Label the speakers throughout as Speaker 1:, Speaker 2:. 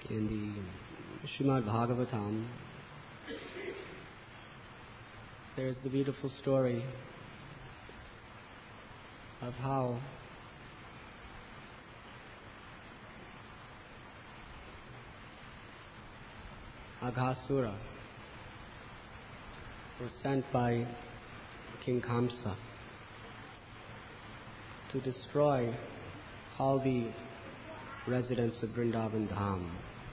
Speaker 1: In the Srimad Bhagavatam, there's the beautiful story of how Aghasura was sent by King Kamsa to destroy all the residents of Vrindavan Dham.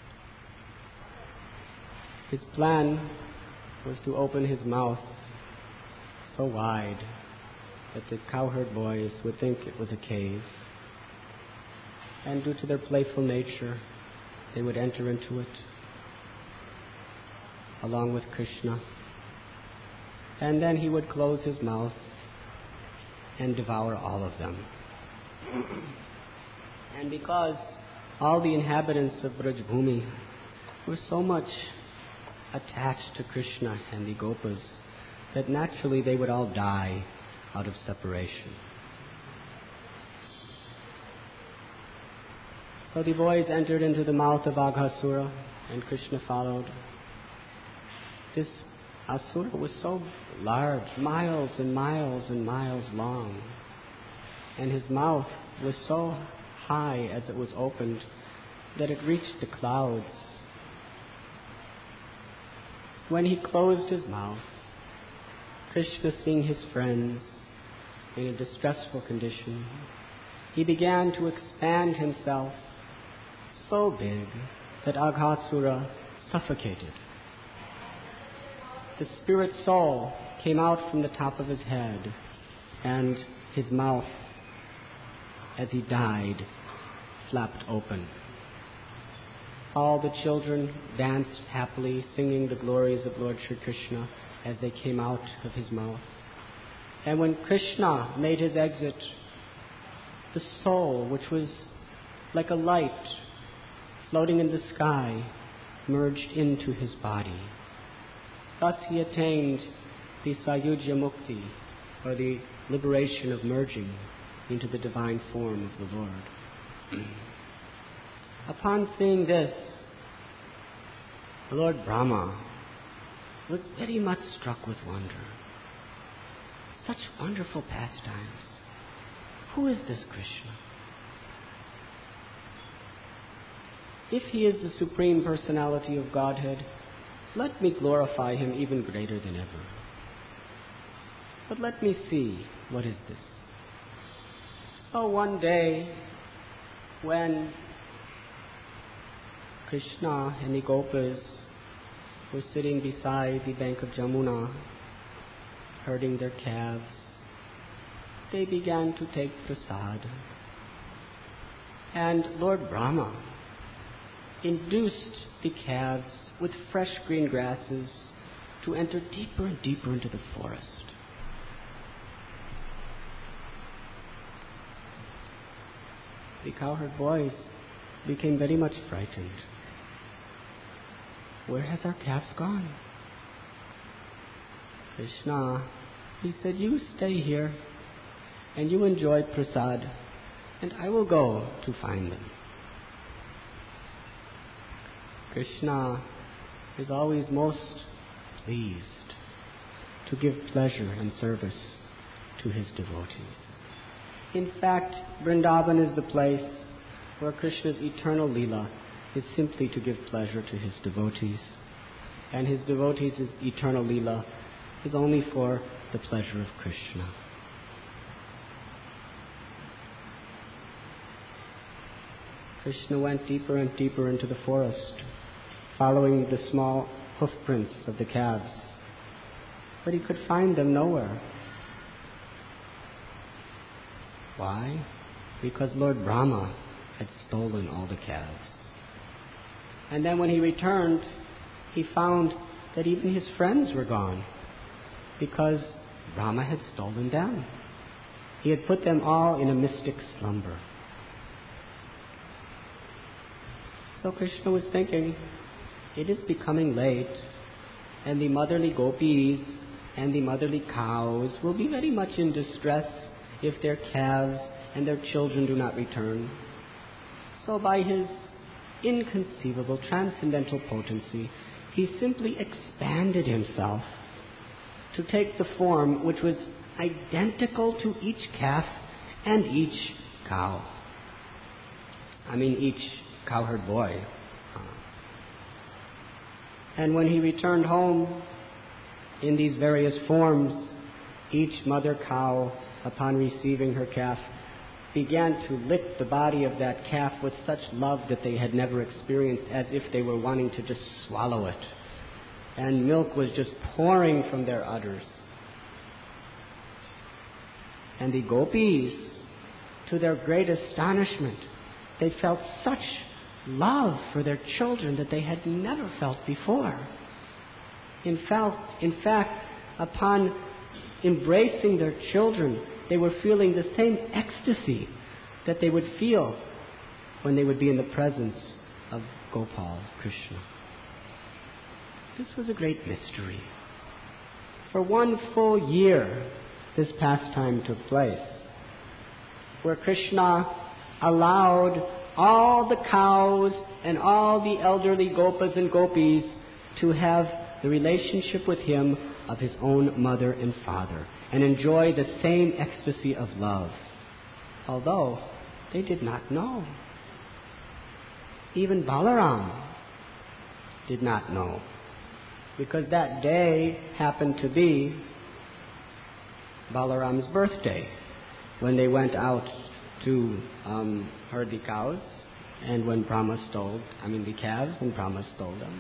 Speaker 1: His plan was to open his mouth so wide that the cowherd boys would think it was a cave, and due to their playful nature, they would enter into it along with Krishna, and then he would close his mouth and devour all of them. And because all the inhabitants of Braj-bhumi were so much attached to Krishna and the Gopas that naturally they would all die out of separation. So the boys entered into the mouth of Aghasura and Krishna followed. This Asura was so large, miles and miles and miles long, and his mouth was so high as it was opened that it reached the clouds. When he closed his mouth, Krishna, seeing his friends in a distressful condition, he began to expand himself so big that Aghasura suffocated. The spirit soul came out from the top of his head, and his mouth, as he died, flapped open. All the children danced happily, singing the glories of Lord Sri Krishna as they came out of his mouth. And when Krishna made his exit, the soul, which was like a light floating in the sky, merged into his body. Thus he attained the Sayujya Mukti, or the liberation of merging into the divine form of the Lord. Upon seeing this, Lord Brahma was very much struck with wonder. Such wonderful pastimes. Who is this Krishna? If he is the Supreme Personality of Godhead, let me glorify him even greater than ever. But let me see, what is this? So one day, when Krishna and the Gopas were sitting beside the bank of Jamuna, herding their calves, they began to take prasad. And Lord Brahma induced the calves with fresh green grasses to enter deeper and deeper into the forest. The cowherd boys became very much frightened. Where has our calves gone? Krishna, he said, you stay here and you enjoy prasad, and I will go to find them. Krishna is always most pleased to give pleasure and service to his devotees. In fact, Vrindavan is the place where Krishna's eternal Leela is simply to give pleasure to his devotees, and his devotees' eternal Leela is only for the pleasure of Krishna. Krishna went deeper and deeper into the forest, following the small hoof prints of the calves, but he could find them nowhere. Why? Because Lord Brahma had stolen all the calves. And then when he returned, he found that even his friends were gone, because Brahma had stolen them. He had put them all in a mystic slumber. So Krishna was thinking, it is becoming late, and the motherly gopis and the motherly cows will be very much in distress if their calves and their children do not return. So by his inconceivable, transcendental potency, he simply expanded himself to take the form which was identical to each calf and each cow. Each cowherd boy. And when he returned home in these various forms, each mother cow, upon receiving her calf, began to lick the body of that calf with such love that they had never experienced, as if they were wanting to just swallow it. And milk was just pouring from their udders. And the gopis, to their great astonishment, they felt such love for their children that they had never felt before. In fact, upon embracing their children, they were feeling the same ecstasy that they would feel when they would be in the presence of Gopal Krishna. This was a great mystery. For 1 full year, this pastime took place, where Krishna allowed all the cows and all the elderly gopas and gopis to have the relationship with him of his own mother and father, and enjoy the same ecstasy of love, although they did not know. Even Balaram did not know, because that day happened to be Balaram's birthday, when they went out to herd the cows, and when the calves, and Brahma stole them.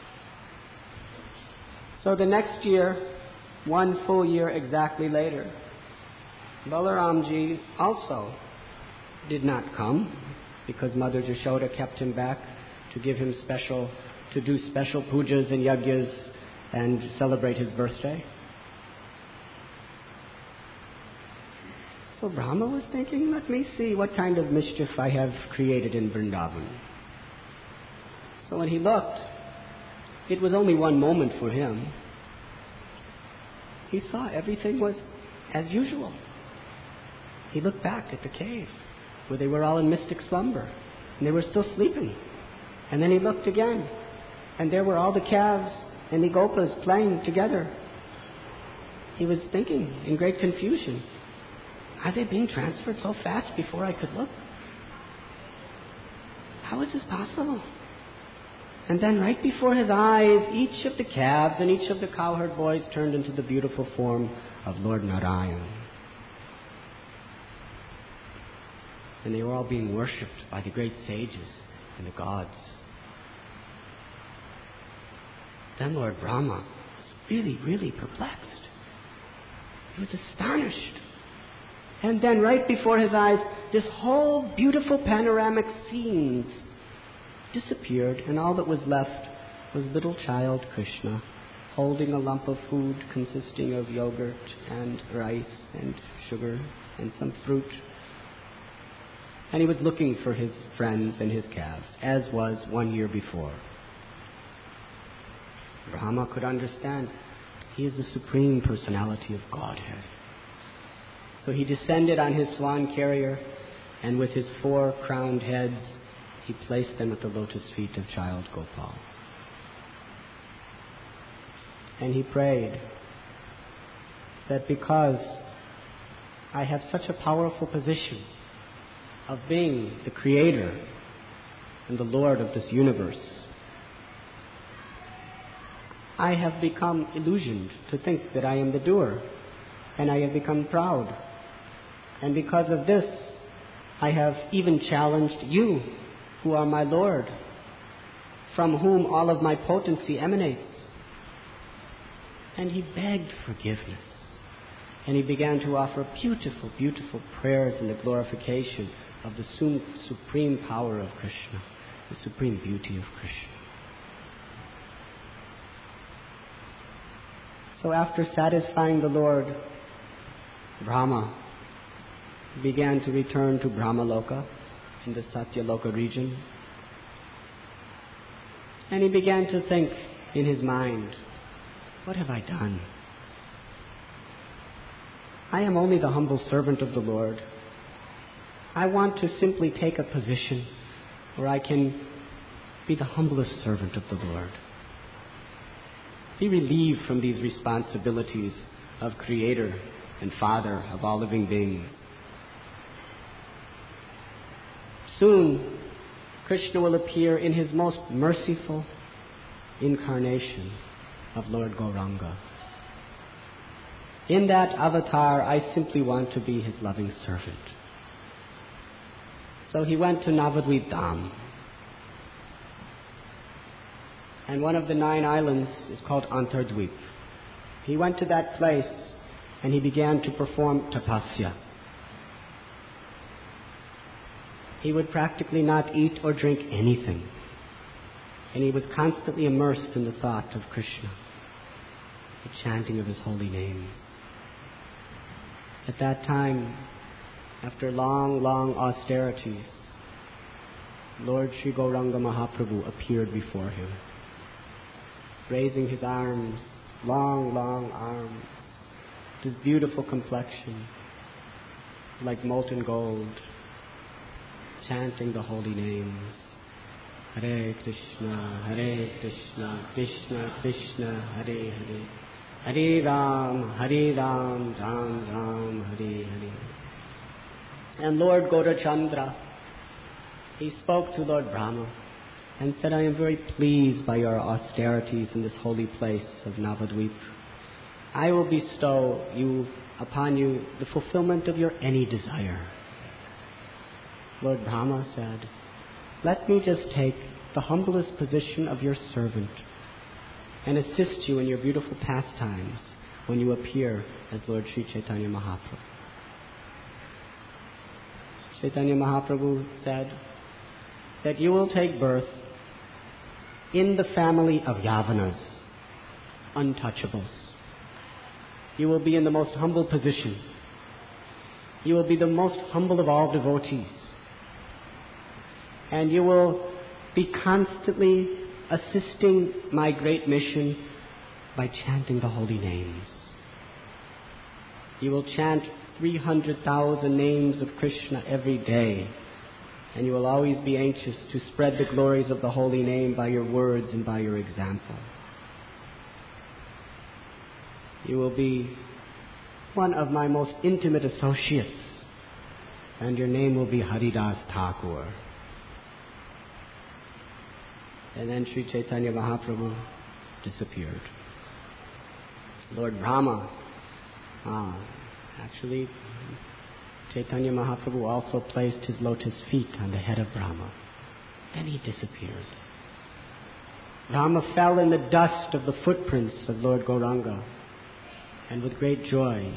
Speaker 1: So the next year, 1 full year exactly later, Balaramji also did not come, because Mother Jashoda kept him back to do special pujas and yagyas and celebrate his birthday. So Brahma was thinking, let me see what kind of mischief I have created in Vrindavan. So when he looked, it was only one moment for him. He saw everything was as usual. He looked back at the cave, where they were all in mystic slumber, and they were still sleeping. And then he looked again, and there were all the calves and the gopas playing together. He was thinking in great confusion, are they being transferred so fast before I could look? How is this possible? And then right before his eyes, each of the calves and each of the cowherd boys turned into the beautiful form of Lord Narayan. And they were all being worshipped by the great sages and the gods. Then Lord Brahma was really, really perplexed. He was astonished. And then right before his eyes, this whole beautiful panoramic scenes disappeared, and all that was left was little child Krishna, holding a lump of food consisting of yogurt and rice and sugar and some fruit. And he was looking for his friends and his calves, as was 1 year before. Brahma could understand. He is the Supreme Personality of Godhead. So he descended on his swan carrier, and with his 4 crowned heads, he placed them at the lotus feet of child Gopal. And he prayed that because I have such a powerful position of being the creator and the Lord of this universe, I have become illusioned to think that I am the doer, and I have become proud. And because of this, I have even challenged you, who are my Lord, from whom all of my potency emanates. And he begged forgiveness. And he began to offer beautiful, beautiful prayers in the glorification of the supreme power of Krishna, the supreme beauty of Krishna. So after satisfying the Lord, Brahma began to return to Brahmaloka in the Satyaloka region. And he began to think in his mind, what have I done? I am only the humble servant of the Lord. I want to simply take a position where I can be the humblest servant of the Lord. Be relieved from these responsibilities of Creator and Father of all living beings. Soon, Krishna will appear in his most merciful incarnation of Lord Gauranga. In that avatar, I simply want to be his loving servant. So he went to Navadvip Dham. And one of the 9 islands is called Antardvip. He went to that place and he began to perform tapasya. He would practically not eat or drink anything. And he was constantly immersed in the thought of Krishna, the chanting of his holy names. At that time, after long, long austerities, Lord Sri Gauranga Mahaprabhu appeared before him, raising his arms, long, long arms, his beautiful complexion, like molten gold, chanting the holy names. Hare Krishna, Krishna Krishna, Hare Hare, Hare Ram, Ram Ram, Hare Hare. And Lord Gaurachandra, he spoke to Lord Brahma and said, I am very pleased by your austerities in this holy place of Navadvip. I will bestow upon you the fulfillment of your any desire. Lord Brahma said, let me just take the humblest position of your servant and assist you in your beautiful pastimes when you appear as Lord Sri Chaitanya Mahaprabhu. Chaitanya Mahaprabhu said that you will take birth in the family of Yavanas, untouchables. You will be in the most humble position. You will be the most humble of all devotees. And you will be constantly assisting my great mission by chanting the holy names. You will chant 300,000 names of Krishna every day, and you will always be anxious to spread the glories of the holy name by your words and by your example. You will be one of my most intimate associates, and your name will be Haridas Thakur. And then Sri Chaitanya Mahaprabhu disappeared. Lord Brahma, actually, Chaitanya Mahaprabhu also placed his lotus feet on the head of Brahma. Then he disappeared. Brahma fell in the dust of the footprints of Lord Gauranga, and with great joy,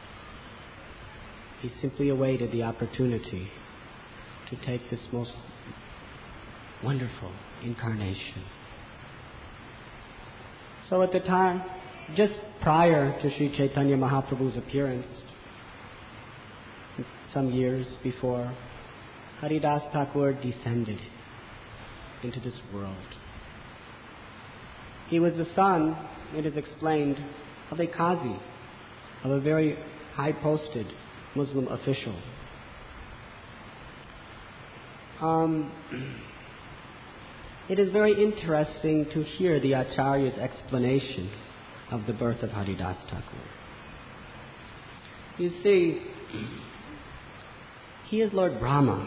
Speaker 1: he simply awaited the opportunity to take this most wonderful incarnation. So at the time, just prior to Sri Chaitanya Mahaprabhu's appearance, some years before, Haridas Thakur descended into this world. He was the son, it is explained, of a Qazi, of a very high-posted Muslim official. It is very interesting to hear the Acharya's explanation of the birth of Haridas Thakur. You see, he is Lord Brahma,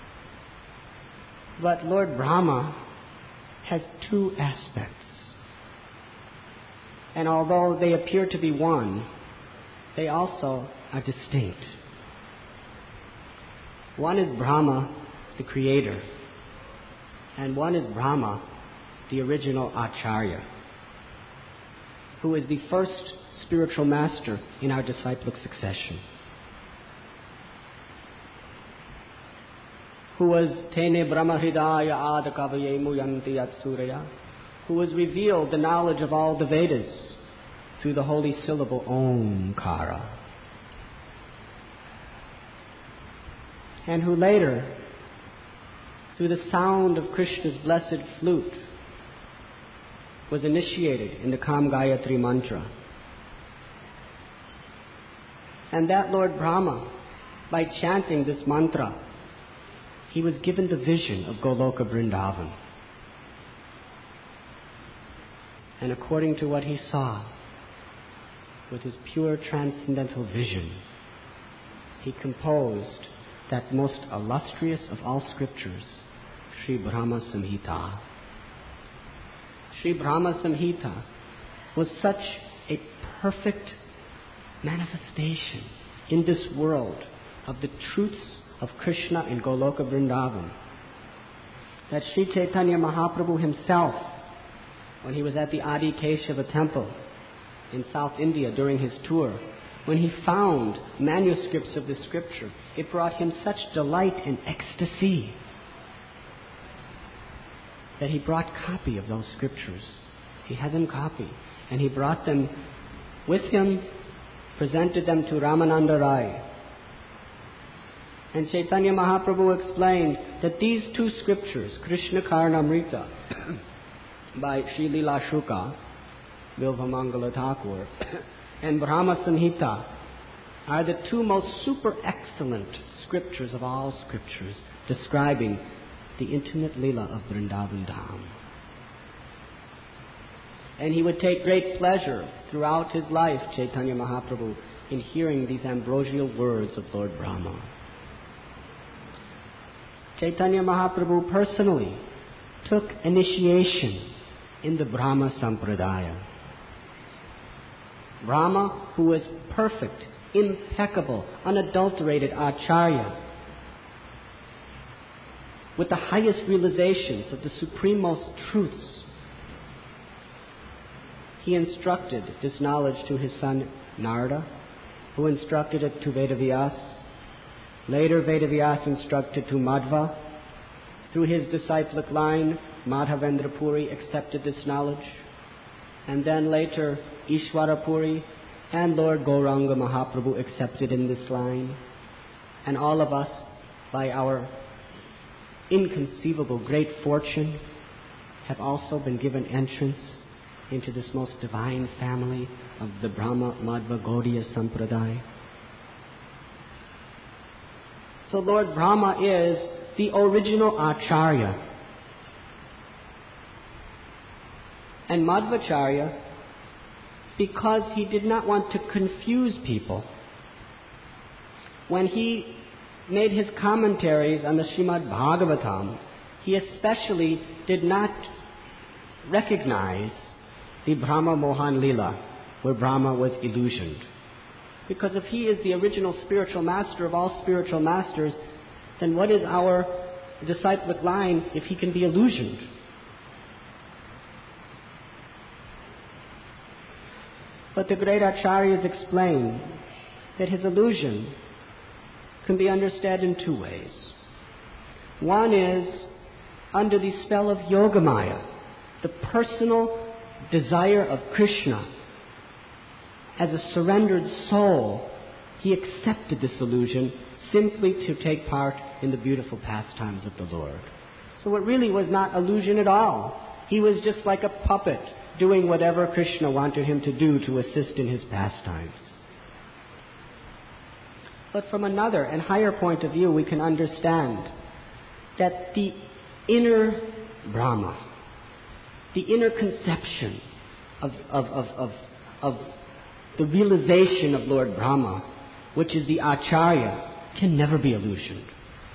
Speaker 1: but Lord Brahma has 2 aspects. And although they appear to be one, they also are distinct. One is Brahma, the creator, and one is Brahma, the original Acharya, who is the first spiritual master in our disciplic succession, who was Tene Brahma Hridaya Adakavaye Muyanti Yatsuraya, who was revealed the knowledge of all the Vedas through the holy syllable Omkara, and who later, through the sound of Krishna's blessed flute, was initiated in the Kam Gayatri mantra. And that Lord Brahma, by chanting this mantra, he was given the vision of Goloka Vrindavan. and according to what he saw, with his pure transcendental vision, he composed that most illustrious of all scriptures, Sri Brahma Samhita. Sri Brahma Samhita was such a perfect manifestation in this world of the truths of Krishna in Goloka Vrindavan that Sri Chaitanya Mahaprabhu himself, when he was at the Adi Keshava temple in South India during his tour, when he found manuscripts of the scripture, it brought him such delight and ecstasy that he brought copy of those scriptures. He had them copy, and he brought them with him, presented them to Ramananda Rai. And Chaitanya Mahaprabhu explained that these two scriptures, Krishna Karnamrita by Sri Lila Shuka, Bilvamangala Thakur, and Brahma Samhita are the two most super excellent scriptures of all scriptures describing the intimate Lila of Vrindavan Dham. And he would take great pleasure throughout his life, Chaitanya Mahaprabhu, in hearing these ambrosial words of Lord Brahma. Chaitanya Mahaprabhu personally took initiation in the Brahma Sampradaya. Brahma, who was perfect, impeccable, unadulterated Acharya, with the highest realizations of the supremost truths, he instructed this knowledge to his son Narada, who instructed it to Vedavyas. Later, Vedavyas instructed to Madhva. Through his disciplic line, Madhavendra Puri accepted this knowledge. And then later, Ishwara Puri and Lord Gauranga Mahaprabhu accepted in this line. And all of us, by our inconceivable great fortune, have also been given entrance into this most divine family of the Brahma Madhva Gaudiya Sampradaya. So Lord Brahma is the original Acharya. And Madhvacharya, because he did not want to confuse people, when he made his commentaries on the Srimad Bhagavatam, he especially did not recognize the Brahma Mohan Lila, where Brahma was illusioned. Because if he is the original spiritual master of all spiritual masters, then what is our disciplic line if he can be illusioned? But the great acharyas explain that his illusion can be understood in two ways. One is under the spell of Yogamaya, the personal desire of Krishna. As a surrendered soul, he accepted this illusion simply to take part in the beautiful pastimes of the Lord. So it really was not illusion at all. He was just like a puppet doing whatever Krishna wanted him to do to assist in his pastimes. But from another and higher point of view, we can understand that the inner Brahma, the inner conception of the realization of Lord Brahma, which is the Acharya, can never be illusioned.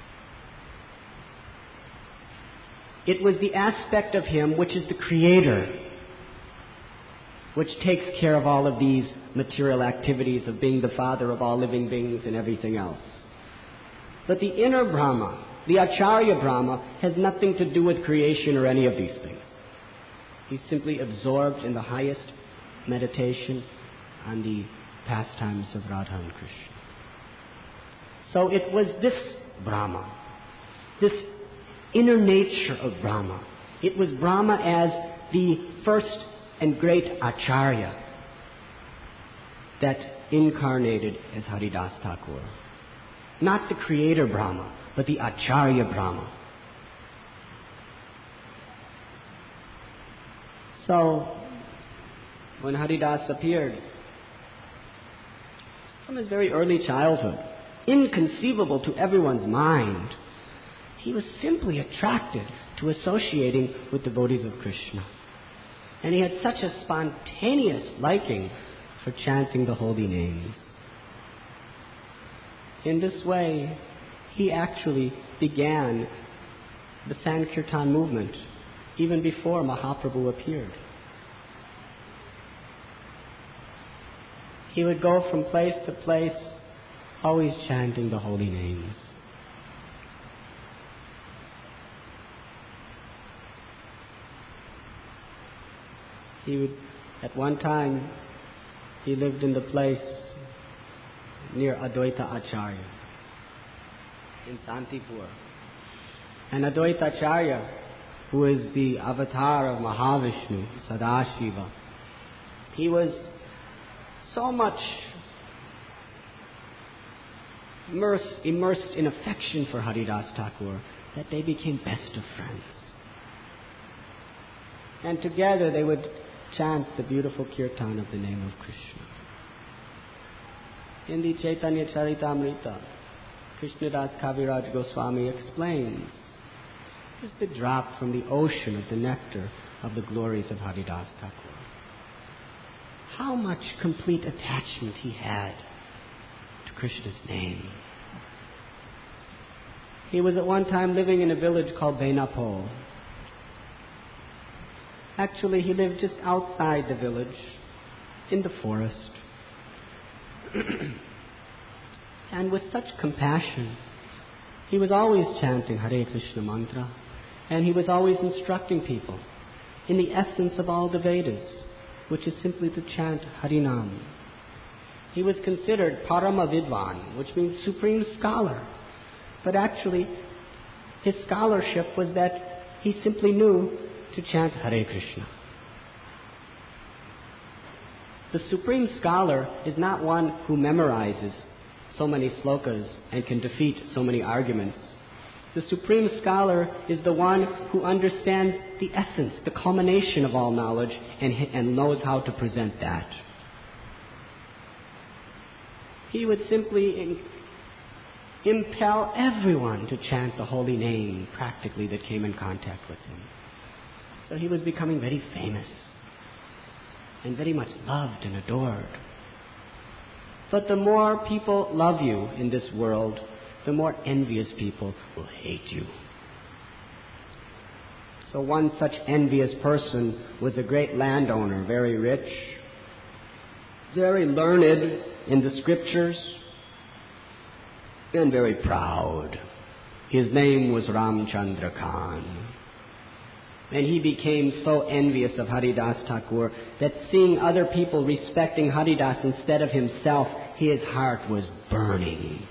Speaker 1: It was the aspect of him which is the creator, which takes care of all of these material activities of being the father of all living beings and everything else. But the inner Brahma, the Acharya Brahma, has nothing to do with creation or any of these things. He's simply absorbed in the highest meditation on the pastimes of Radha and Krishna. So it was this Brahma, this inner nature of Brahma. It was Brahma as the first and great Acharya that incarnated as Haridas Thakur. Not the creator Brahma, but the Acharya Brahma. So, when Haridas appeared, from his very early childhood, inconceivable to everyone's mind, he was simply attracted to associating with devotees of Krishna. And he had such a spontaneous liking for chanting the holy names. In this way, he actually began the Sankirtan movement even before Mahaprabhu appeared. He would go from place to place, always chanting the holy names. At one time, he lived in the place near Advaita Acharya in Santipur. And Advaita Acharya, who is the avatar of Mahavishnu, Sadashiva, he was so much immersed in affection for Haridas Thakur that they became best of friends. And together they would chant the beautiful kirtan of the name of Krishna. In the Chaitanya Charitamrita, Krishnadas Kaviraj Goswami explains, this is the drop from the ocean of the nectar of the glories of Haridas Thakur. How much complete attachment he had to Krishna's name. He was at one time living in a village called Benapole. Actually, he lived just outside the village, in the forest. And with such compassion, he was always chanting Hare Krishna mantra, and he was always instructing people in the essence of all the Vedas, which is simply to chant Harinam. He was considered Parama Vidvan, which means supreme scholar. But actually, his scholarship was that he simply knew to chant Hare Krishna. The supreme scholar is not one who memorizes so many slokas and can defeat so many arguments. The supreme scholar is the one who understands the essence, the culmination of all knowledge, and knows how to present that. He would simply impel everyone to chant the holy name, practically, that came in contact with him. So he was becoming very famous and very much loved and adored. But the more people love you in this world, the more envious people will hate you. So one such envious person was a great landowner, very rich, very learned in the scriptures, and very proud. His name was Ramchandra Khan. And he became so envious of Haridas Thakur that seeing other people respecting Haridas instead of himself, his heart was burning.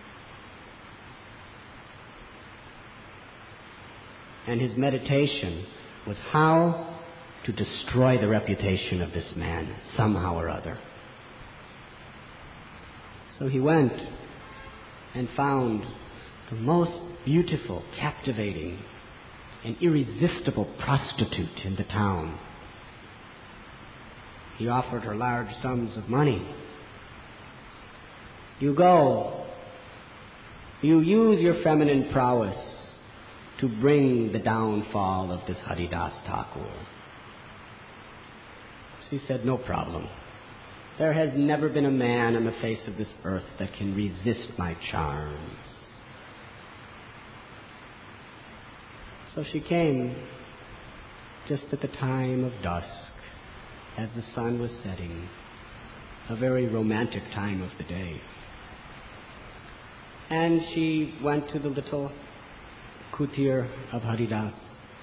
Speaker 1: And his meditation was how to destroy the reputation of this man somehow or other. So he went and found the most beautiful, captivating, an irresistible prostitute in the town. He offered her large sums of money. You go. You use your feminine prowess to bring the downfall of this Haridas Thakur. She said, no problem. There has never been a man on the face of this earth that can resist my charms. So she came just at the time of dusk, as the sun was setting, a very romantic time of the day. And she went to the little kutir of Haridas.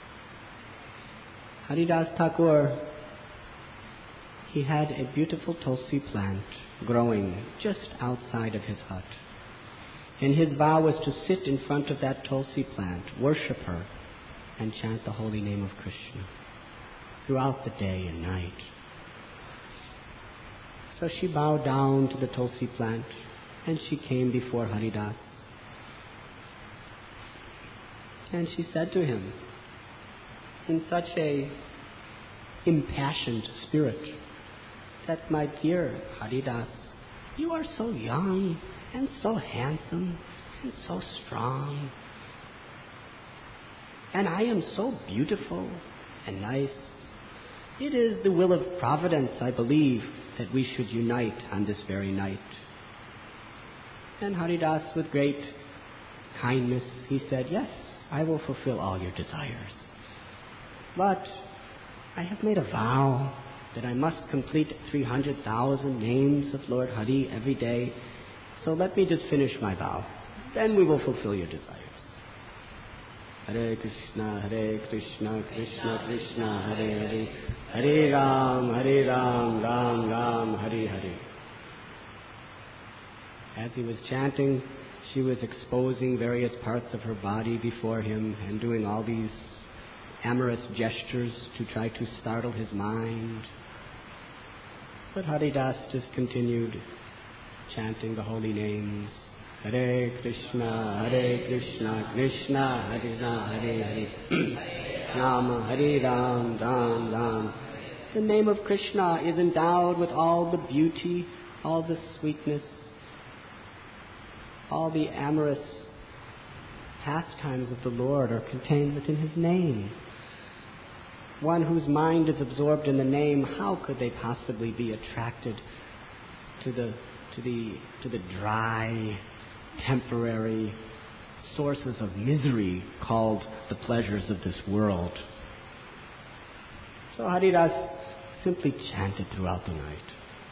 Speaker 1: Haridas Thakur, he had a beautiful tulsi plant growing just outside of his hut. And his vow was to sit in front of that tulsi plant, worship her, and chant the holy name of Krishna throughout the day and night. So she bowed down to the tulsi plant and she came before Haridas. And she said to him in such a impassioned spirit that, my dear Haridas, you are so young and so handsome and so strong. And I am so beautiful and nice. It is the will of Providence, I believe, that we should unite on this very night. And Haridas, with great kindness, he said, yes, I will fulfill all your desires. But I have made a vow that I must complete 300,000 names of Lord Hari every day. So let me just finish my vow. Then we will fulfill your desires. Hare Krishna, Krishna Krishna, Hare Hare, Hare Ram, Ram Ram, Hare Hare. As he was chanting, she was exposing various parts of her body before him and doing all these amorous gestures to try to startle his mind. But Haridas just continued chanting the holy names. Hare Krishna, Krishna Krishna, Hare Hare, Rama, Hare Ram, Ram Ram. The name of Krishna is endowed with all the beauty, all the sweetness, all the amorous pastimes of the Lord are contained within his name. One whose mind is absorbed in the name, how could they possibly be attracted to the dry, temporary sources of misery called the pleasures of this world? So Haridas simply chanted throughout the night.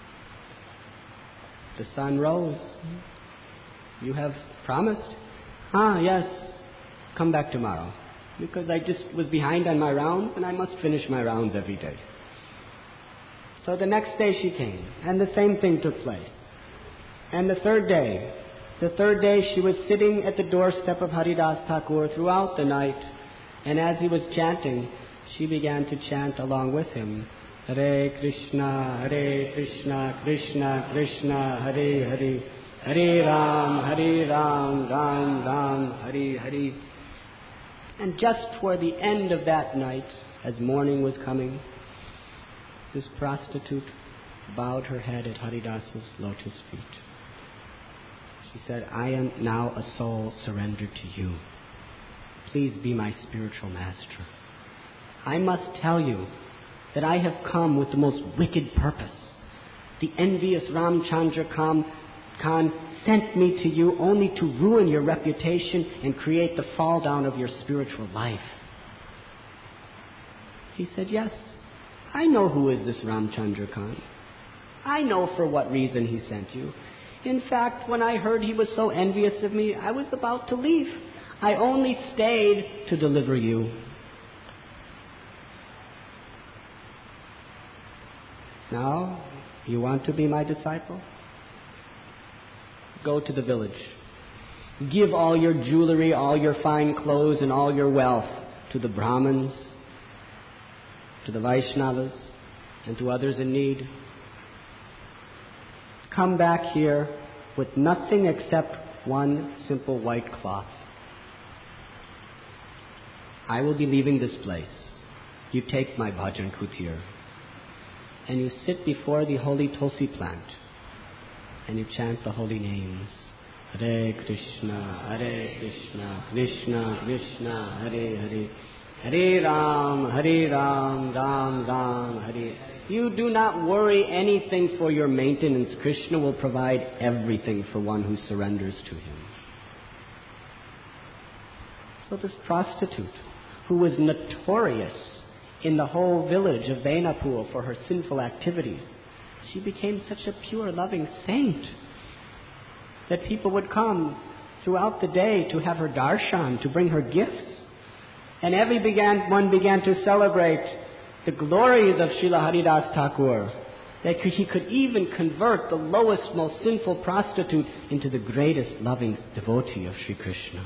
Speaker 1: The sun rose. You have promised? Yes. Come back tomorrow. Because I just was behind on my rounds and I must finish my rounds every day. So the next day she came and the same thing took place. And the third day she was sitting at the doorstep of Haridas Thakur throughout the night, and as he was chanting, she began to chant along with him. Hare Krishna, Krishna Krishna, Hare Hare, Hare Ram, Ram, Hare Hare. And just toward the end of that night, as morning was coming, this prostitute bowed her head at Haridas's lotus feet. She said, I am now a soul surrendered to you. Please be my spiritual master. I must tell you that I have come with the most wicked purpose. The envious Ramchandra Khan sent me to you only to ruin your reputation and create the fall down of your spiritual life. He said, yes, I know who is this Ramchandra Khan. I know for what reason he sent you. In fact, when I heard he was so envious of me, I was about to leave. I only stayed to deliver you. Now, you want to be my disciple? Go to the village. Give all your jewelry, all your fine clothes, and all your wealth to the Brahmins, to the Vaishnavas, and to others in need. Come back here with nothing except one simple white cloth. I will be leaving this place. You take my bhajan kutir, and you sit before the holy tulsi plant, and you chant the holy names. Hare Krishna, Krishna Krishna, Hare Hare, Hare Ram, Ram Ram, Hare. You do not worry anything for your maintenance. Krishna will provide everything for one who surrenders to him. So this prostitute, who was notorious in the whole village of Venapur for her sinful activities, she became such a pure, loving saint that people would come throughout the day to have her darshan, to bring her gifts. And one began to celebrate the glories of Srila Haridas Thakur, that he could even convert the lowest, most sinful prostitute into the greatest loving devotee of Sri Krishna.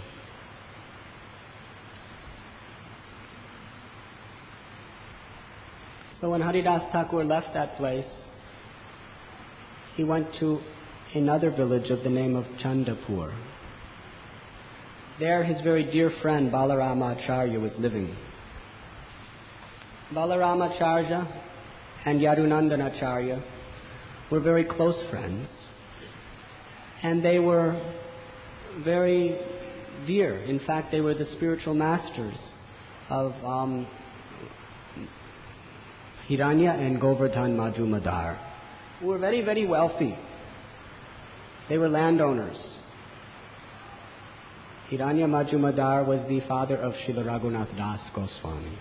Speaker 1: So when Haridas Thakur left that place, he went to another village of the name of Chandapur. There his very dear friend Balaramacharya was living. Balaramacharya and Yadunandanacharya were very close friends, and they were very dear. In fact, they were the spiritual masters of Hiranya and Govardhan Majumdar, who were very, very wealthy. They were landowners. Hiranya Majumdar was the father of Srila Raghunath Das Goswami.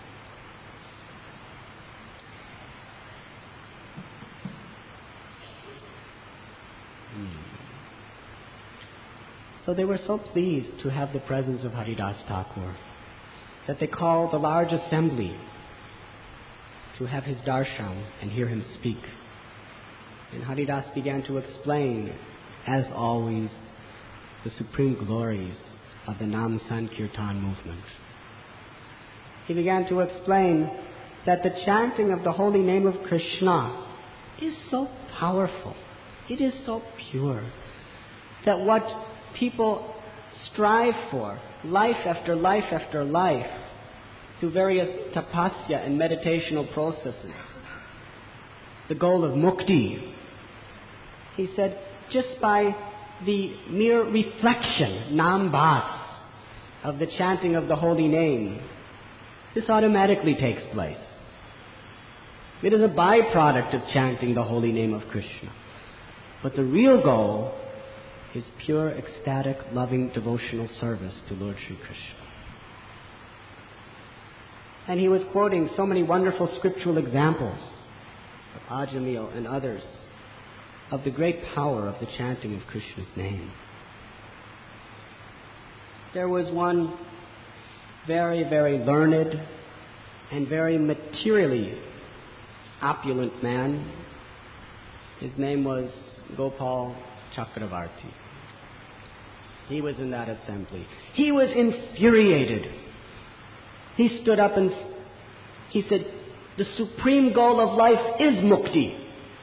Speaker 1: So they were so pleased to have the presence of Haridas Thakur that they called a large assembly to have his darshan and hear him speak. And Haridas began to explain, as always, the supreme glories of the Nam Sankirtan movement. He began to explain that the chanting of the holy name of Krishna is so powerful, it is so pure, that what people strive for, life after life after life, through various tapasya and meditational processes, the goal of mukti, he said, just by the mere reflection, nam bas, of the chanting of the holy name, this automatically takes place. It is a byproduct of chanting the holy name of Krishna. But the real goal is pure, ecstatic, loving, devotional service to Lord Sri Krishna. And he was quoting so many wonderful scriptural examples of Ajamil and others of the great power of the chanting of Krishna's name. There was one very, very learned and very materially opulent man. His name was Gopal Chakravarti. He was in that assembly. He was infuriated. He stood up and he said, the supreme goal of life is mukti.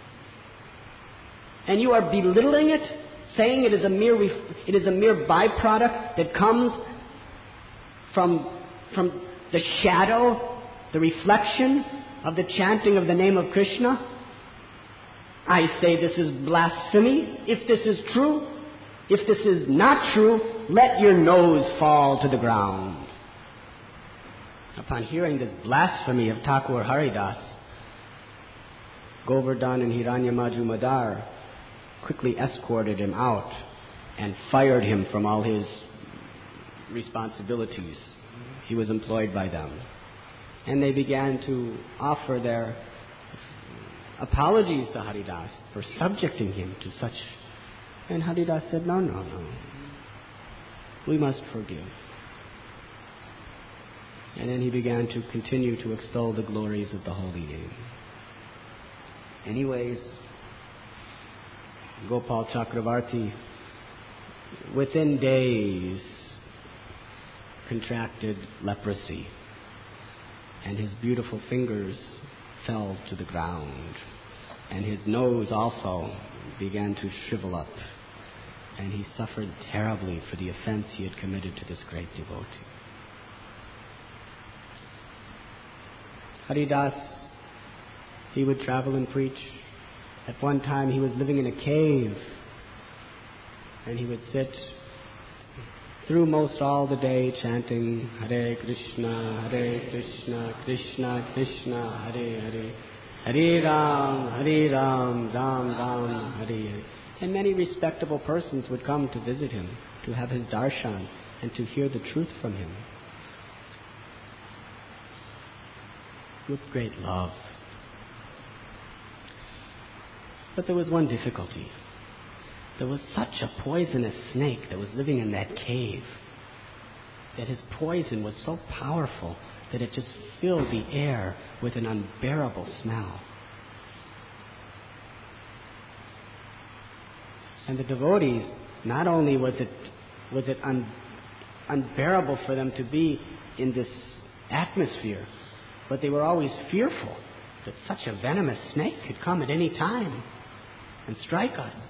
Speaker 1: And you are belittling it, saying it is a mere byproduct that comes from the shadow, the reflection of the chanting of the name of Krishna. I say this is blasphemy. If this is true, if this is not true, let your nose fall to the ground. Upon hearing this blasphemy of Thakur Haridas, Govardhan and Hiranya Majumdar quickly escorted him out and fired him from all his responsibilities. He was employed by them. And they began to offer their apologies to Haridas for subjecting him to such. And Haridas said, no. We must forgive. And then he began to continue to extol the glories of the holy name. Anyways, Gopal Chakravarti, within days, contracted leprosy, and his beautiful fingers fell to the ground, and his nose also began to shrivel up, and he suffered terribly for the offense he had committed to this great devotee. Haridas, he would travel and preach. At one time he was living in a cave, and he would sit through most all the day chanting Hare Krishna, Krishna Krishna, Hare Hare, Hare Ram, Ram Ram, Hare Hare. And many respectable persons would come to visit him, to have his darshan, and to hear the truth from him. With great love. But there was one difficulty. There was such a poisonous snake that was living in that cave, that his poison was so powerful that it just filled the air with an unbearable smell. And the devotees, not only was it unbearable for them to be in this atmosphere, but they were always fearful that such a venomous snake could come at any time and strike us.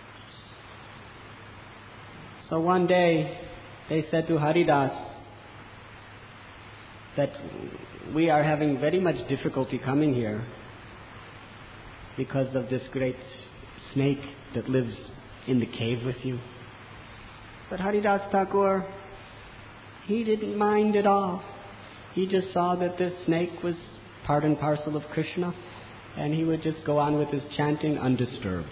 Speaker 1: So one day they said to Haridas that we are having very much difficulty coming here because of this great snake that lives in the cave with you. But Haridas Thakur, he didn't mind at all. He just saw that this snake was part and parcel of Krishna, and he would just go on with his chanting undisturbed.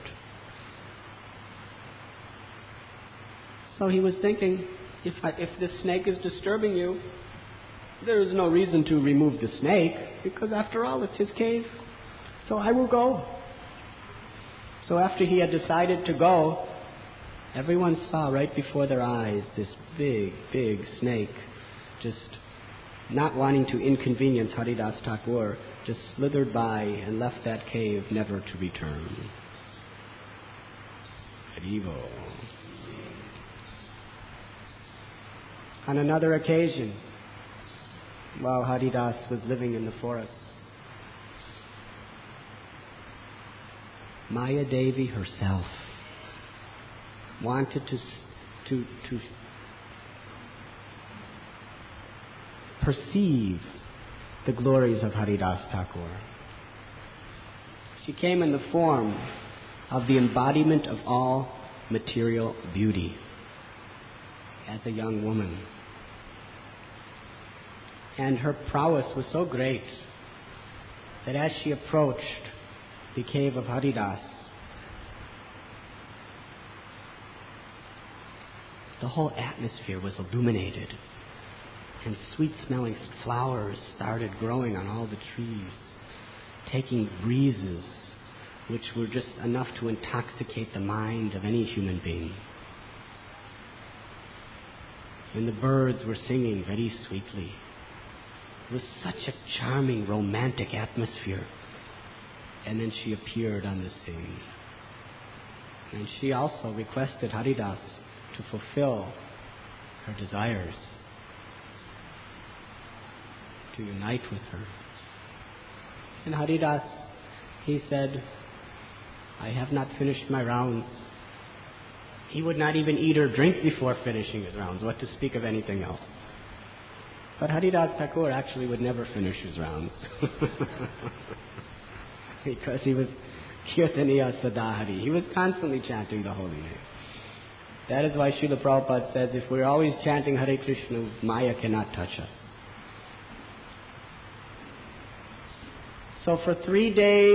Speaker 1: So he was thinking, if this snake is disturbing you, there is no reason to remove the snake, because after all, it's his cave. So I will go. So after he had decided to go, everyone saw right before their eyes this big, big snake, just not wanting to inconvenience Haridas Thakur, just slithered by and left that cave never to return. Haribo. On another occasion, while Haridas was living in the forest, Maya Devi herself wanted to perceive the glories of Haridas Thakur. She came in the form of the embodiment of all material beauty as a young woman. And her prowess was so great that as she approached the cave of Haridas, the whole atmosphere was illuminated, and sweet-smelling flowers started growing on all the trees, taking breezes which were just enough to intoxicate the mind of any human being. And the birds were singing very sweetly. It was such a charming, romantic atmosphere. And then she appeared on the scene. And she also requested Haridas to fulfill her desires, to unite with her. And Haridas, he said, I have not finished my rounds. He would not even eat or drink before finishing his rounds, what to speak of anything else. But Haridas Thakur actually would never finish his rounds. Because he was Kirtaniya Sadahari. He was constantly chanting the holy name. That is why Srila Prabhupada says, if we're always chanting Hare Krishna, Maya cannot touch us. So for 3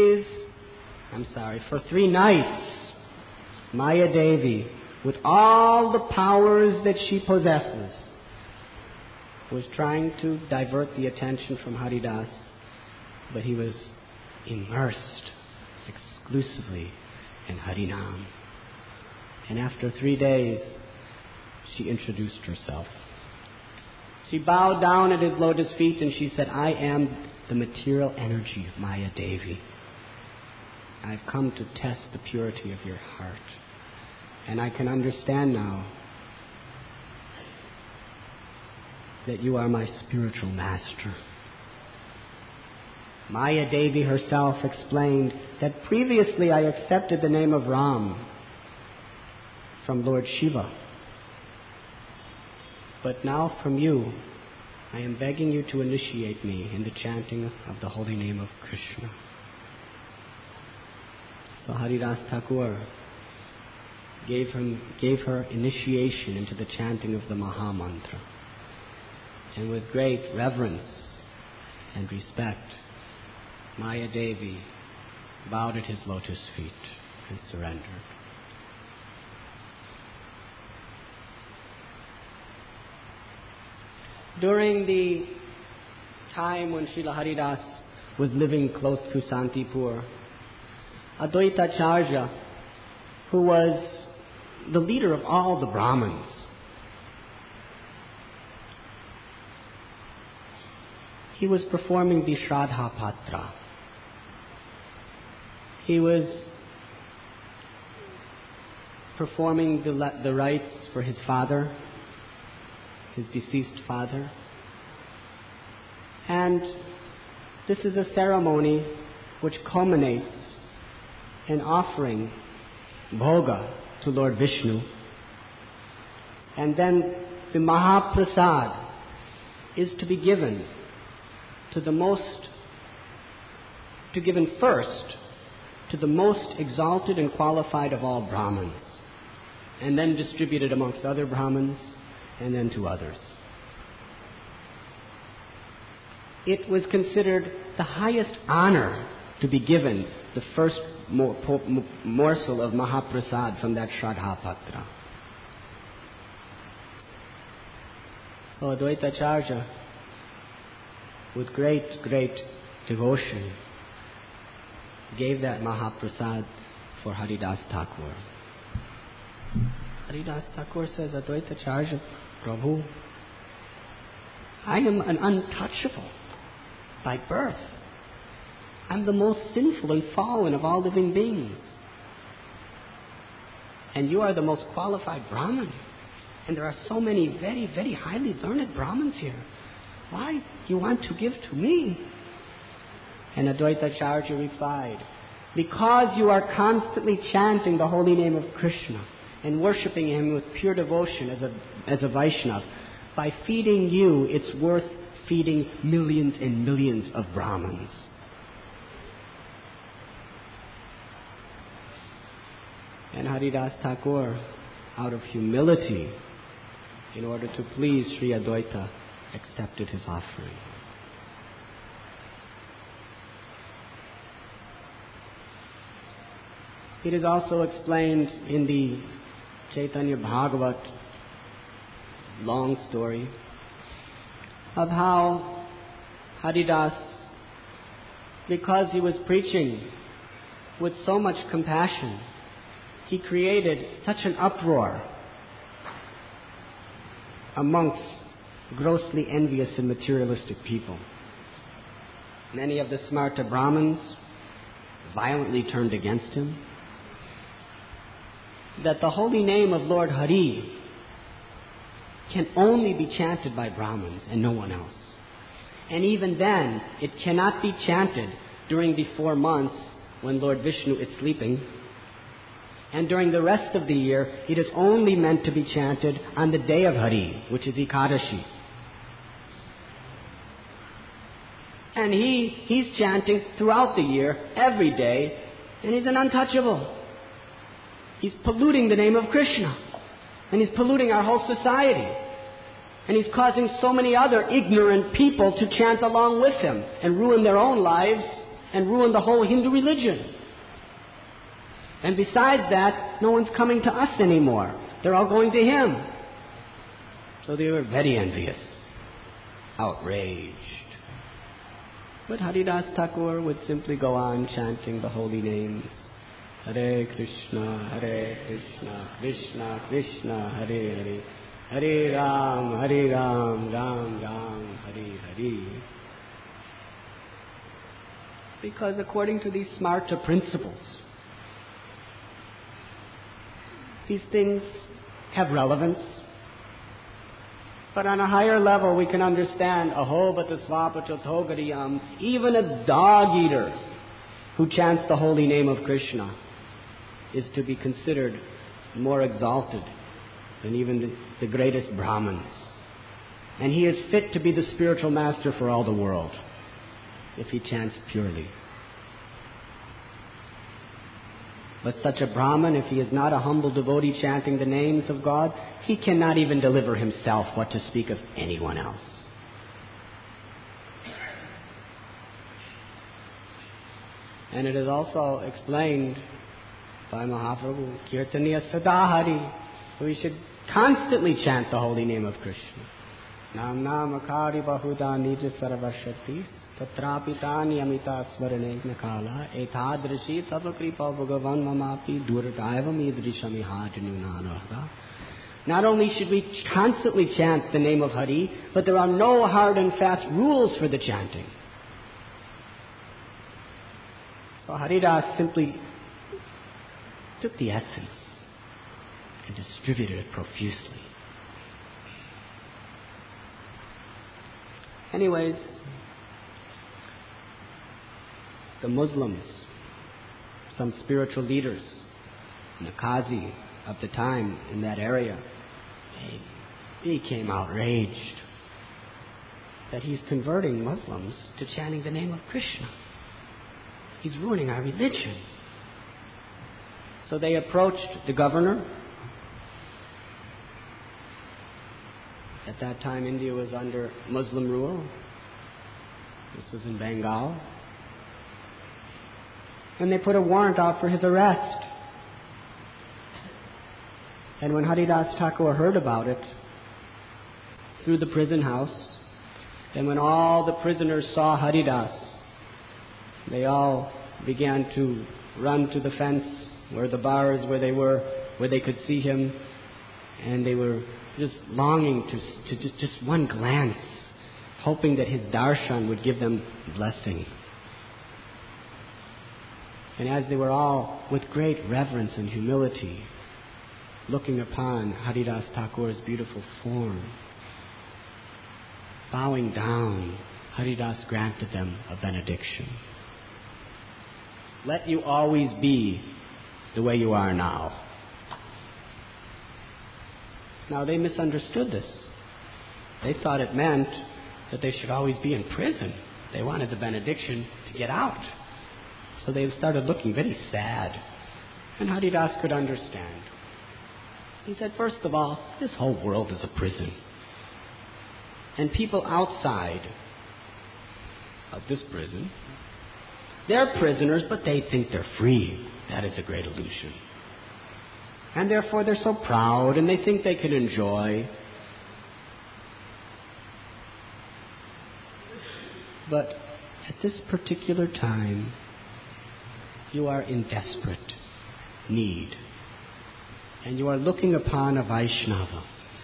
Speaker 1: nights, Maya Devi, with all the powers that she possesses, was trying to divert the attention from Haridas, but he was immersed exclusively in Harinam. And after 3 days, she introduced herself. She bowed down at his lotus feet and she said, I am the material energy of Maya Devi. I've come to test the purity of your heart. And I can understand now that you are my spiritual master. Maya Devi herself explained that previously I accepted the name of Ram from Lord Shiva. But now from you, I am begging you to initiate me in the chanting of the holy name of Krishna. So Haridas Thakur gave her initiation into the chanting of the Maha Mantra. And with great reverence and respect, Maya Devi bowed at his lotus feet and surrendered. During the time when Srila Haridas was living close to Santipur, Advaita Acharya, who was the leader of all the Brahmins, he was performing the Shraddha Patra. He was performing the rites for his father, his deceased father. And this is a ceremony which culminates in offering bhoga to Lord Vishnu. And then the Mahaprasad is to be given given first to the most exalted and qualified of all Brahmins, and then distributed amongst other Brahmins, and then to others. It was considered the highest honor to be given the first morsel of Mahaprasad from that Shraddha Patra. So Advaita Acharya, with great devotion, gave that Mahaprasad for Haridas Thakur. Haridas Thakur says, Advaita Acharya, Prabhu, I am an untouchable by birth. I'm the most sinful and fallen of all living beings. And you are the most qualified Brahmin. And there are so many very, very highly learned Brahmins here. Why do you want to give to me? And Advaita Acharya replied, because you are constantly chanting the holy name of Krishna and worshipping Him with pure devotion as a Vaishnava, by feeding you, it's worth feeding millions and millions of Brahmins. And Haridas Thakur, out of humility, in order to please Sri Advaita, accepted his offering. It is also explained in the Chaitanya Bhagavat long story of how Haridas, because he was preaching with so much compassion, he created such an uproar amongst grossly envious and materialistic people. Many of the Smarta Brahmins violently turned against him, that the holy name of Lord Hari can only be chanted by Brahmins and no one else. And even then, it cannot be chanted during the 4 months when Lord Vishnu is sleeping. And during the rest of the year, it is only meant to be chanted on the day of Hari, which is Ekadashi. And he's chanting throughout the year, every day, and he's an untouchable. He's polluting the name of Krishna. And he's polluting our whole society. And he's causing so many other ignorant people to chant along with him and ruin their own lives and ruin the whole Hindu religion. And besides that, no one's coming to us anymore. They're all going to him. So they were very envious, outraged. But Haridas Thakur would simply go on chanting the holy names. Hare Krishna, Krishna Krishna, Hare Hare, Hare Ram, Ram Ram, Hare Hare. Because according to these Smarta principles, these things have relevance. But on a higher level, we can understand, Ahobata Svapachotogariyam, even a dog eater who chants the holy name of Krishna is to be considered more exalted than even the greatest Brahmins. And he is fit to be the spiritual master for all the world if he chants purely. But such a Brahmin, if he is not a humble devotee chanting the names of God, he cannot even deliver himself, what to speak of anyone else. And it is also explained by Mahaprabhu, Kirtaniya Sadahari, we should constantly chant the holy name of Krishna. Nam Namakari Bahuda Nija Sarvashatis Tatrapitani Amita Svaranegna Kala Etadrishi Tabakripa Bhagavan Mamapi Durdaivam Idrishami Hajinunanaha. Not only should we constantly chant the name of Hari, but there are no hard and fast rules for the chanting. So Haridas simply took the essence and distributed it profusely. Anyways, the Muslims, some spiritual leaders, and the Qazi of the time in that area, they became outraged that he's converting Muslims to chanting the name of Krishna. He's ruining our religion. So they approached the governor. At that time, India was under Muslim rule. This was in Bengal. And they put a warrant out for his arrest. And when Haridas Thakur heard about it, through the prison house, and when all the prisoners saw Haridas, they all began to run to the fence where the bars where they were, where they could see him, and they were just longing to just one glance, hoping that his darshan would give them blessing. And as they were all, with great reverence and humility, looking upon Haridas Thakur's beautiful form, bowing down, Haridas granted them a benediction. Let you always be the way you are now. Now they misunderstood this. They thought it meant that they should always be in prison. They wanted the benediction to get out. So they started looking very sad. And Haridas could understand. He said, first of all, this whole world is a prison. And people outside of this prison, they're prisoners, but they think they're free. That is a great illusion. And therefore they're so proud and they think they can enjoy. But at this particular time, you are in desperate need. And you are looking upon a Vaishnava,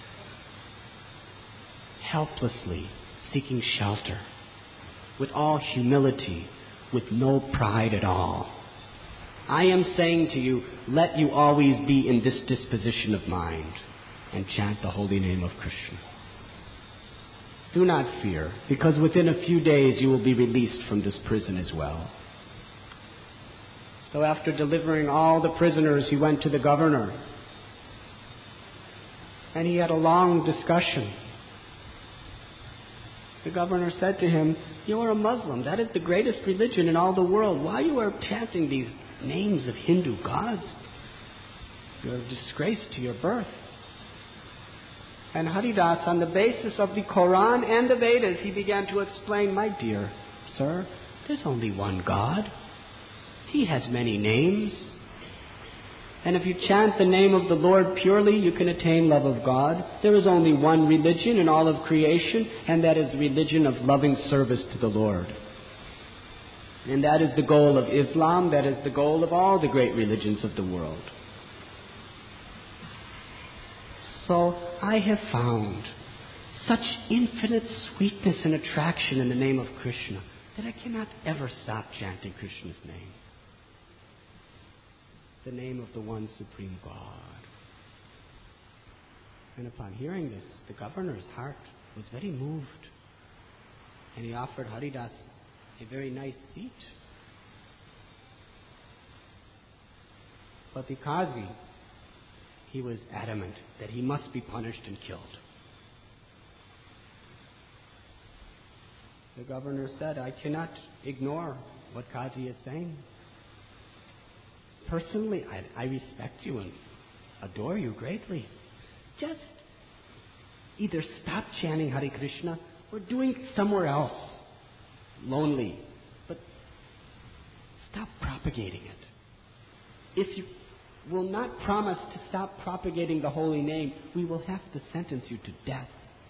Speaker 1: helplessly seeking shelter, with all humility, with no pride at all. I am saying to you, let you always be in this disposition of mind and chant the holy name of Krishna. Do not fear, because within a few days you will be released from this prison as well. So after delivering all the prisoners, he went to the governor. And he had a long discussion. The governor said to him, you are a Muslim. That is the greatest religion in all the world. Why you are chanting these names of Hindu gods? You are a disgrace to your birth. And Haridas, on the basis of the Quran and the Vedas, he began to explain, my dear sir, there's only one God. He has many names. And if you chant the name of the Lord purely, you can attain love of God. There is only one religion in all of creation, and that is the religion of loving service to the Lord. And that is the goal of Islam. That is the goal of all the great religions of the world. So I have found such infinite sweetness and attraction in the name of Krishna that I cannot ever stop chanting Krishna's name. The name of the one supreme God. And upon hearing this, the governor's heart was very moved. And he offered Haridas a very nice seat. But the Qazi, he was adamant that he must be punished and killed. The governor said, I cannot ignore what Qazi is saying. Personally, I respect you and adore you greatly. Just either stop chanting Hare Krishna or doing it somewhere else, lonely. But stop propagating it. If you will not promise to stop propagating the holy name, we will have to sentence you to death.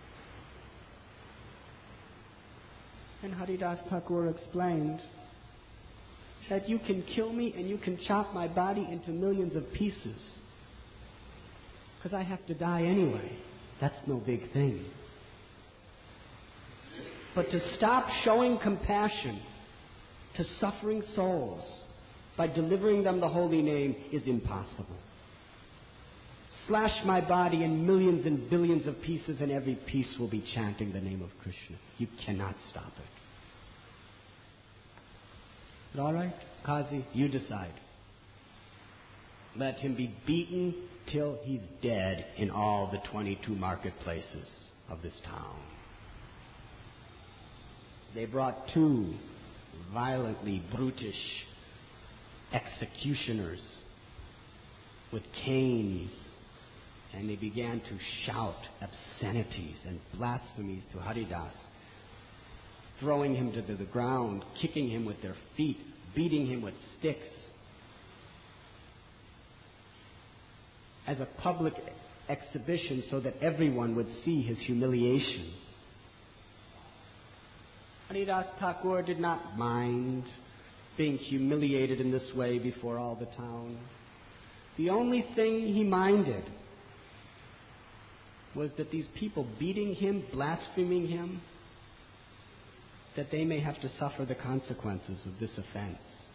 Speaker 1: And Haridas Thakur explained that you can kill me and you can chop my body into millions of pieces, because I have to die anyway. That's no big thing. But to stop showing compassion to suffering souls by delivering them the holy name is impossible. Slash my body in millions and billions of pieces, and every piece will be chanting the name of Krishna. You cannot stop it. But all right, Qazi, you decide. Let him be beaten till he's dead in all the 22 marketplaces of this town. They brought 2 violently brutish executioners with canes, and they began to shout obscenities and blasphemies to Haridas, throwing him to the ground, kicking him with their feet, beating him with sticks as a public exhibition so that everyone would see his humiliation. Haridas Thakur did not mind being humiliated in this way before all the town. The only thing he minded was that these people beating him, blaspheming him, that they may have to suffer the consequences of this offense.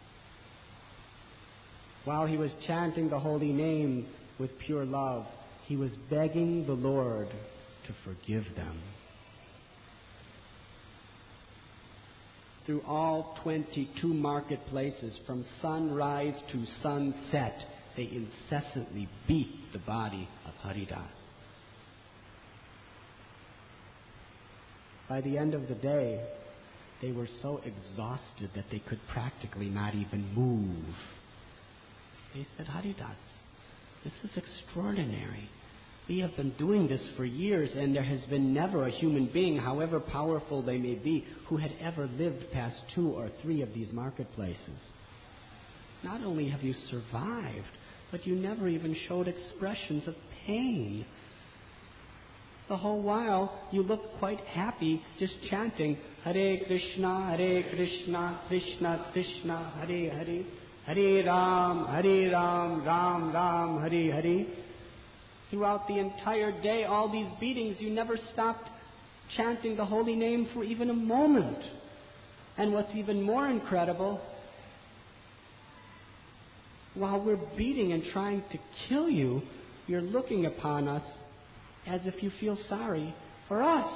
Speaker 1: While he was chanting the holy name with pure love, he was begging the Lord to forgive them. Through all 22 marketplaces, from sunrise to sunset, they incessantly beat the body of Haridas. By the end of the day, they were so exhausted that they could practically not even move. They said, Haridas, this is extraordinary. We have been doing this for years, and there has been never a human being, however powerful they may be, who had ever lived past 2 or 3 of these marketplaces. Not only have you survived, but you never even showed expressions of pain. The whole while, you look quite happy, just chanting, Hare Krishna, Krishna Krishna, Hare Hare, Hare Ram, Ram Ram, Hare Hare. Throughout the entire day, all these beatings, you never stopped chanting the holy name for even a moment. And what's even more incredible, while we're beating and trying to kill you, you're looking upon us as if you feel sorry for us.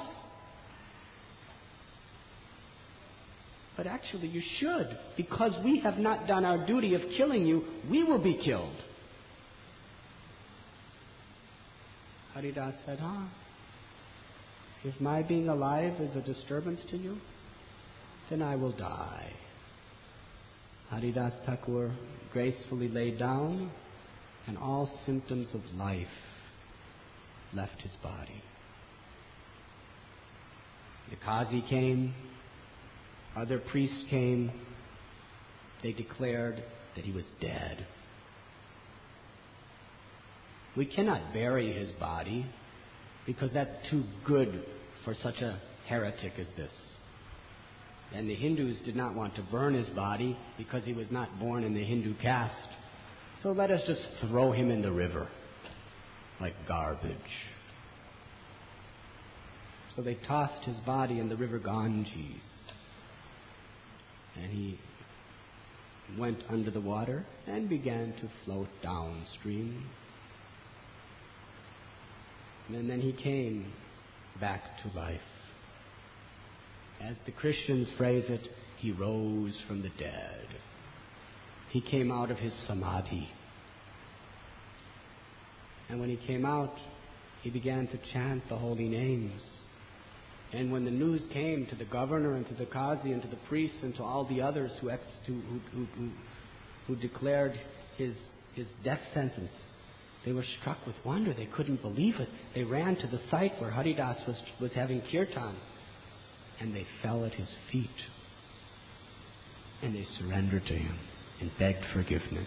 Speaker 1: But actually you should, because we have not done our duty of killing you, we will be killed. Haridas said, if my being alive is a disturbance to you, then I will die. Haridas Thakur gracefully lay down, and all symptoms of life left his body. The Qazi came, other priests came. They declared that he was dead. We cannot bury his body because that's too good for such a heretic as this. And the Hindus did not want to burn his body because he was not born in the Hindu caste. So let us just throw him in the river like garbage. So they tossed his body in the river Ganges. And he went under the water and began to float downstream. And then he came back to life. As the Christians phrase it, he rose from the dead. He came out of his samadhi. And when he came out, he began to chant the holy names. And when the news came to the governor and to the Qazi and to the priests and to all the others who declared his death sentence, they were struck with wonder. They couldn't believe it. They ran to the site where Haridas was having kirtan, and they fell at his feet. And they surrendered to him and begged forgiveness.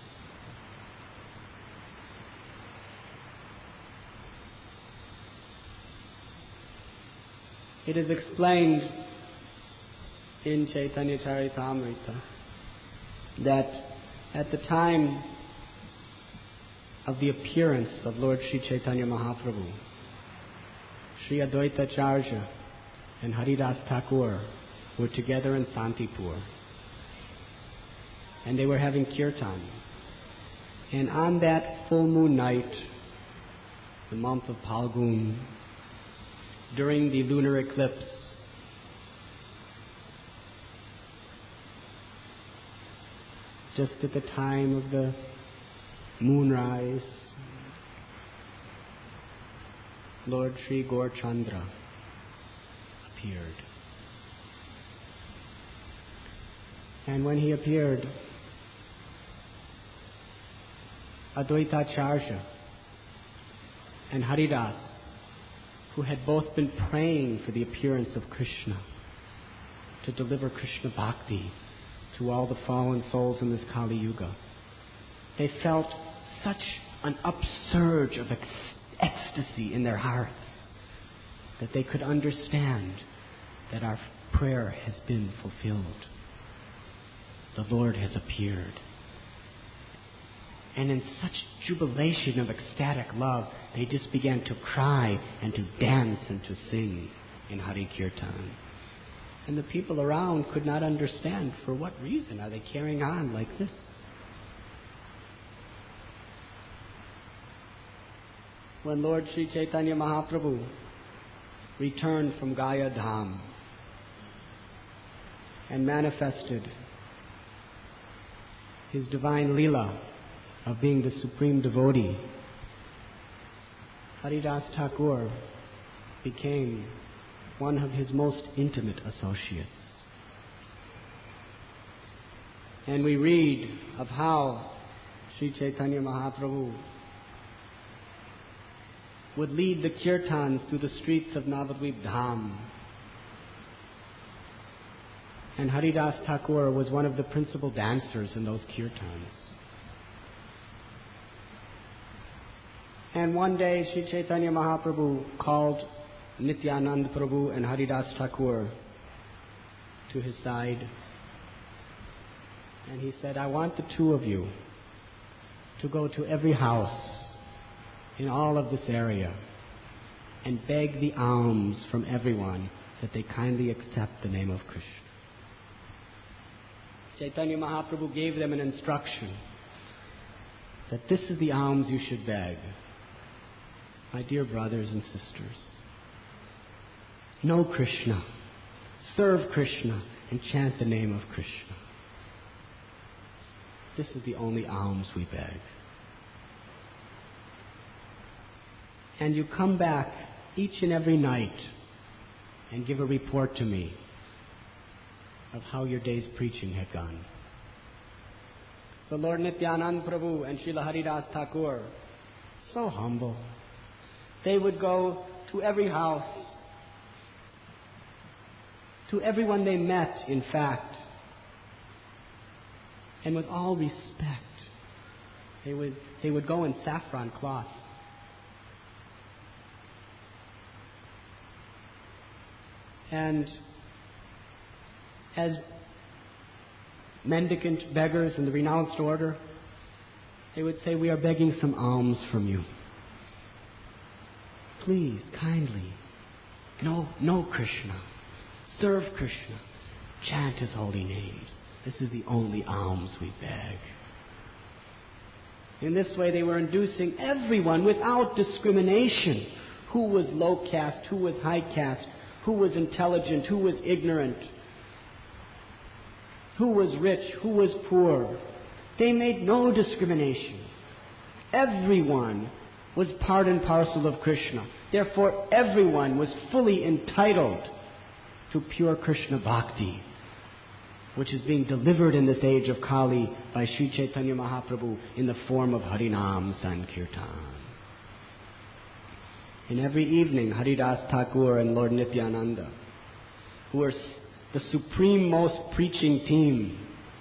Speaker 1: It is explained in Chaitanya Charitamrita that at the time of the appearance of Lord Sri Chaitanya Mahaprabhu, Sri Advaita Acharya and Haridas Thakur were together in Santipur, and they were having kirtan. And on that full moon night, the month of Phalgun, during the lunar eclipse, just at the time of the moonrise, Lord Sri Gaurachandra appeared. And when he appeared, Advaita Acharya and Haridas, who had both been praying for the appearance of Krishna, to deliver Krishna Bhakti, to all the fallen souls in this Kali Yuga. They felt such an upsurge of ecstasy in their hearts that they could understand that our prayer has been fulfilled. The Lord has appeared. And in such jubilation of ecstatic love, they just began to cry and to dance and to sing in Hari Kirtan. And the people around could not understand for what reason are they carrying on like this. When Lord Sri Chaitanya Mahaprabhu returned from Gaya Dham and manifested his divine Leela of being the supreme devotee, Haridas Thakur became one of his most intimate associates. And we read of how Sri Chaitanya Mahaprabhu would lead the kirtans through the streets of Navadvip Dham. And Haridas Thakur was one of the principal dancers in those kirtans. And one day Sri Chaitanya Mahaprabhu called Nityanand Prabhu and Haridas Thakur to his side. And he said, I want the two of you to go to every house in all of this area and beg the alms from everyone that they kindly accept the name of Krishna. Chaitanya Mahaprabhu gave them an instruction that this is the alms you should beg. My dear brothers and sisters, know Krishna, serve Krishna, and chant the name of Krishna. This is the only alms we beg. And you come back each and every night and give a report to me of how your day's preaching had gone. So Lord Nityanand Prabhu and Srila Haridas Thakur, so humble, they would go to every house, to everyone they met, in fact, and with all respect, they would go in saffron cloth. And as mendicant beggars in the renounced order, they would say, we are begging some alms from you. Please, kindly, know Krishna, serve Krishna, chant his holy names. This is the only alms we beg. In this way, they were inducing everyone without discrimination, who was low caste, who was high caste, who was intelligent, who was ignorant, who was rich, who was poor. They made no discrimination. Everyone was part and parcel of Krishna. Therefore, everyone was fully entitled to pure Krishna bhakti, which is being delivered in this age of Kali by Sri Chaitanya Mahaprabhu in the form of Harinam Sankirtan. And every evening, Haridas Thakur and Lord Nityananda, who were the supreme most preaching team,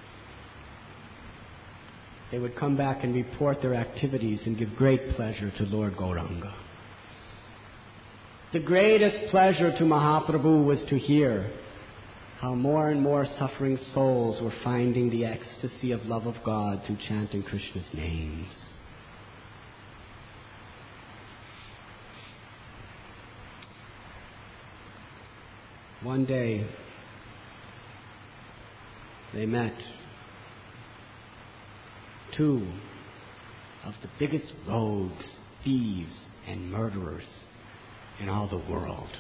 Speaker 1: they would come back and report their activities and give great pleasure to Lord Gauranga. The greatest pleasure to Mahaprabhu was to hear how more and more suffering souls were finding the ecstasy of love of God through chanting Krishna's names. One day, they met two of the biggest rogues, thieves, and murderers in all the world.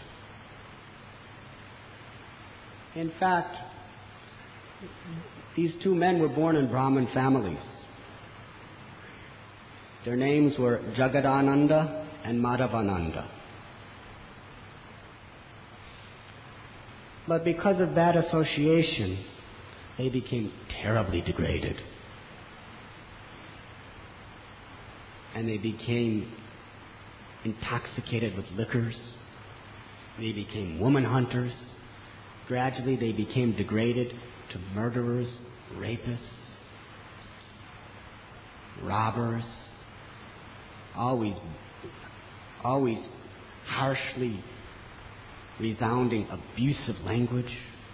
Speaker 1: In fact, these two men were born in Brahmin families. Their names were Jagadananda and Madhavananda. But because of bad association, they became terribly degraded. And they became intoxicated with liquors. They became woman hunters. Gradually they became degraded to murderers rapists, robbers, always harshly resounding abusive language.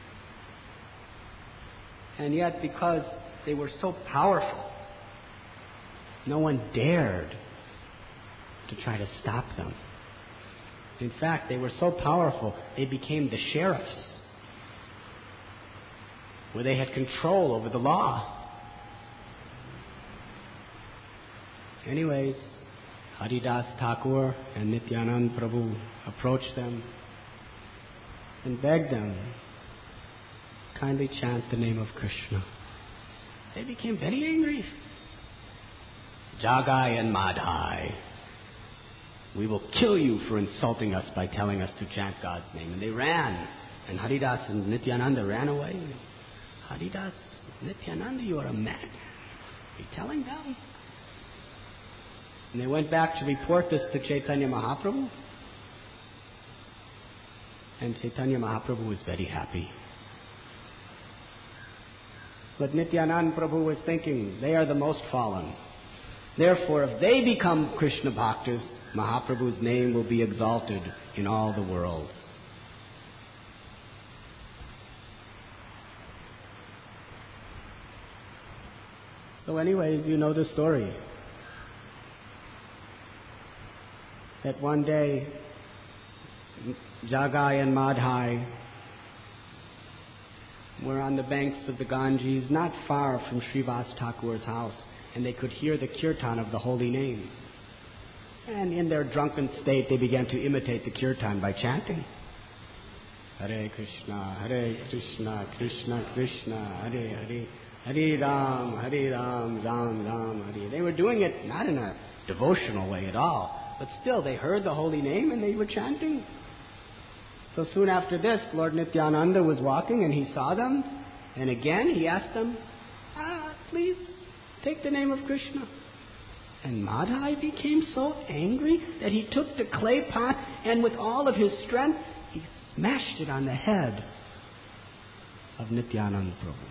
Speaker 1: And yet, because they were so powerful, no one dared to try to stop them. In fact, they were so powerful, they became the sheriffs, where they had control over the law. Anyways, Haridas Thakur and Nityanand Prabhu approached them and begged them, kindly chant the name of Krishna. They became very angry. Jagai and Madhai, we will kill you for insulting us by telling us to chant God's name. And they ran. And Haridas and Nityananda ran away. Haridas, Nityananda, you are a man. Are you telling them? And they went back to report this to Chaitanya Mahaprabhu. And Chaitanya Mahaprabhu was very happy. But Nityananda Prabhu was thinking, they are the most fallen. Therefore, if they become Krishna Bhaktas, Mahaprabhu's name will be exalted in all the worlds. So anyways, you know the story. That one day, Jagai and Madhai were on the banks of the Ganges, not far from Srivas Thakur's house, and they could hear the kirtan of the holy name. And in their drunken state, they began to imitate the kirtan by chanting. Hare Krishna, Krishna Krishna, Hare Hare, Hare Ram, Ram Ram, Hare. They were doing it not in a devotional way at all, but still they heard the holy name and they were chanting. So soon after this, Lord Nityananda was walking and he saw them, and again he asked them, please take the name of Krishna. And Madhai became so angry that he took the clay pot and with all of his strength, he smashed it on the head of Nityananda Prabhu.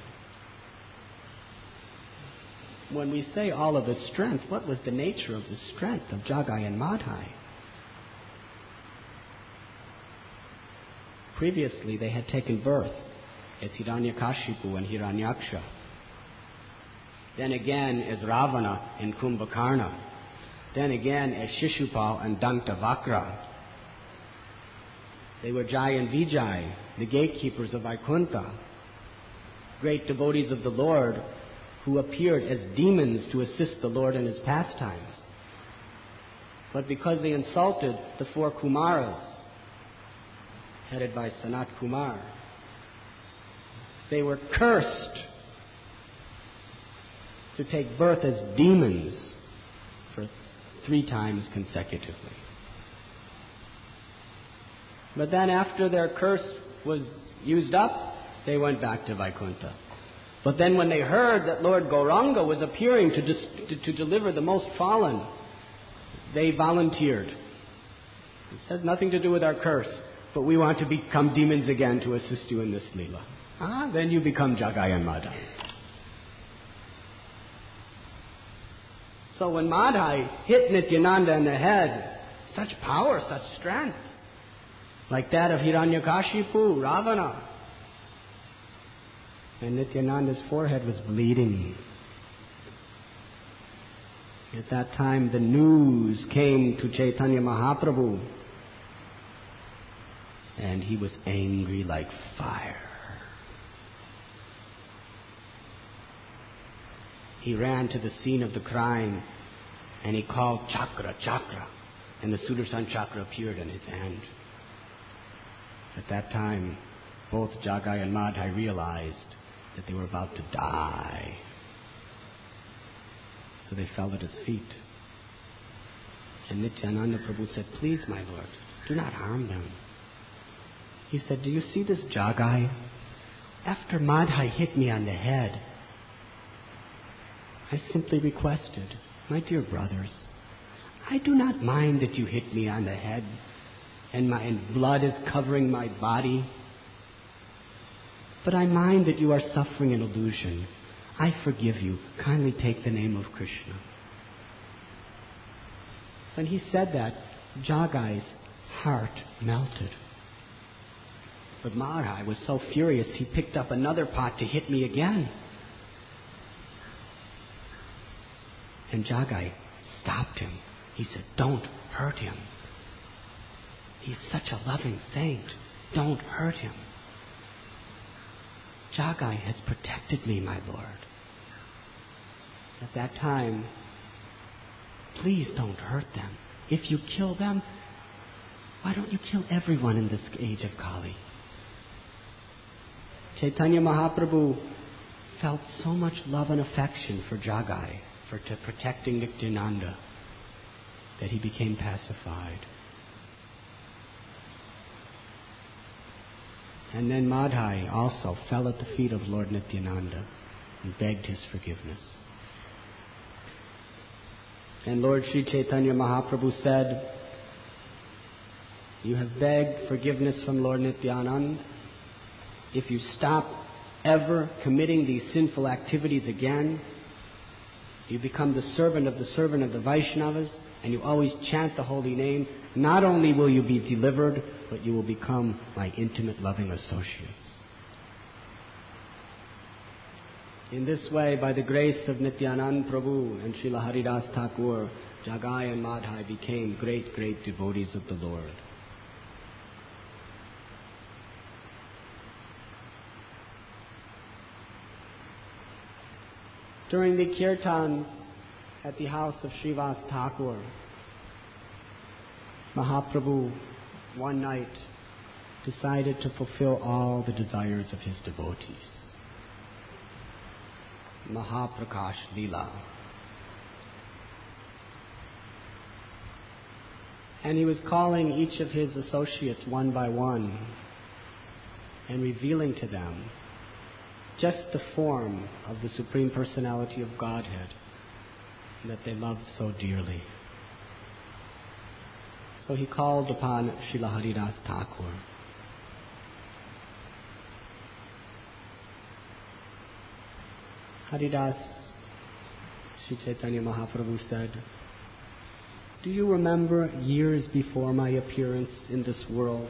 Speaker 1: When we say all of his strength, what was the nature of the strength of Jagai and Madhai? Previously, they had taken birth as Hiranyakashipu and Hiranyaksha. Then again as Ravana and Kumbhakarna. Then again as Shishupal and Dantavakra. They were Jai and Vijay, the gatekeepers of Vaikuntha, great devotees of the Lord who appeared as demons to assist the Lord in his pastimes. But because they insulted the four Kumaras, headed by Sanat Kumar, they were cursed to take birth as demons for 3 times consecutively. But then after their curse was used up, they went back to Vaikuntha. But then when they heard that Lord Gauranga was appearing to deliver the most fallen, they volunteered. This has nothing to do with our curse, but we want to become demons again to assist you in this Leela. Then you become Jagai and Madhai. So when Madhai hit Nityananda in the head, such power, such strength, like that of Hiranyakashipu, Ravana, and Nityananda's forehead was bleeding. At that time, the news came to Chaitanya Mahaprabhu, and he was angry like fire. He ran to the scene of the crime, and he called Chakra, Chakra, and the Sudarshan Chakra appeared in his hand. At that time, both Jagai and Madhai realized that they were about to die. So they fell at his feet. And Nityananda Prabhu said, please, my Lord, do not harm them. He said, do you see this Jagai? After Madhai hit me on the head, I simply requested, my dear brothers, I do not mind that you hit me on the head and blood is covering my body, but I mind that you are suffering an illusion. I forgive you. Kindly take the name of Krishna. When he said that, Jagai's heart melted. But Madhai was so furious, he picked up another pot to hit me again. And Jagai stopped him. He said, "Don't hurt him. He's such a loving saint. Don't hurt him. Jagai has protected me, my Lord." At that time, please don't hurt them. If you kill them, why don't you kill everyone in this age of Kali? Chaitanya Mahaprabhu felt so much love and affection for Jagai, for protecting Nityananda, that he became pacified. And then Madhai also fell at the feet of Lord Nityananda and begged his forgiveness. And Lord Sri Chaitanya Mahaprabhu said, "You have begged forgiveness from Lord Nityananda. If you stop ever committing these sinful activities again, you become the servant of the Vaishnavas, and you always chant the holy name, not only will you be delivered, but you will become my intimate loving associates." In this way, by the grace of Nityananda Prabhu and Srila Haridas Thakur, Jagai and Madhai became great, great devotees of the Lord. During the kirtans at the house of Srivas Thakur, Mahaprabhu one night decided to fulfill all the desires of his devotees. Mahaprakash Leela. And he was calling each of his associates one by one and revealing to them just the form of the Supreme Personality of Godhead that they loved so dearly. So he called upon Srila Haridas Thakur. Haridas, Sri Chaitanya Mahaprabhu said, "Do you remember years before my appearance in this world,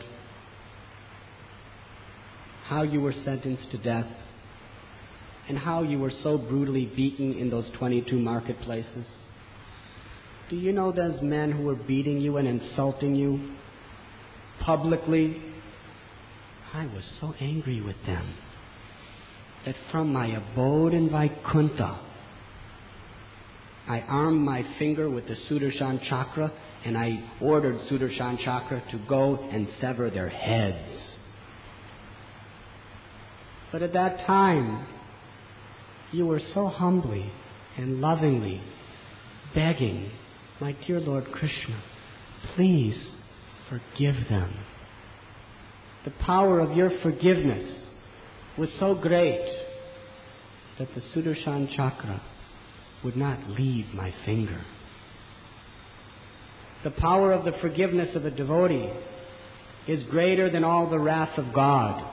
Speaker 1: how you were sentenced to death, and how you were so brutally beaten in those 22 marketplaces? Do you know those men who were beating you and insulting you publicly? I was so angry with them that from my abode in Vaikuntha, I armed my finger with the Sudarshan Chakra and I ordered Sudarshan Chakra to go and sever their heads. But at that time, you were so humbly and lovingly begging, my dear Lord Krishna, please forgive them. The power of your forgiveness was so great that the Sudarshan Chakra would not leave my finger. The power of the forgiveness of a devotee is greater than all the wrath of God.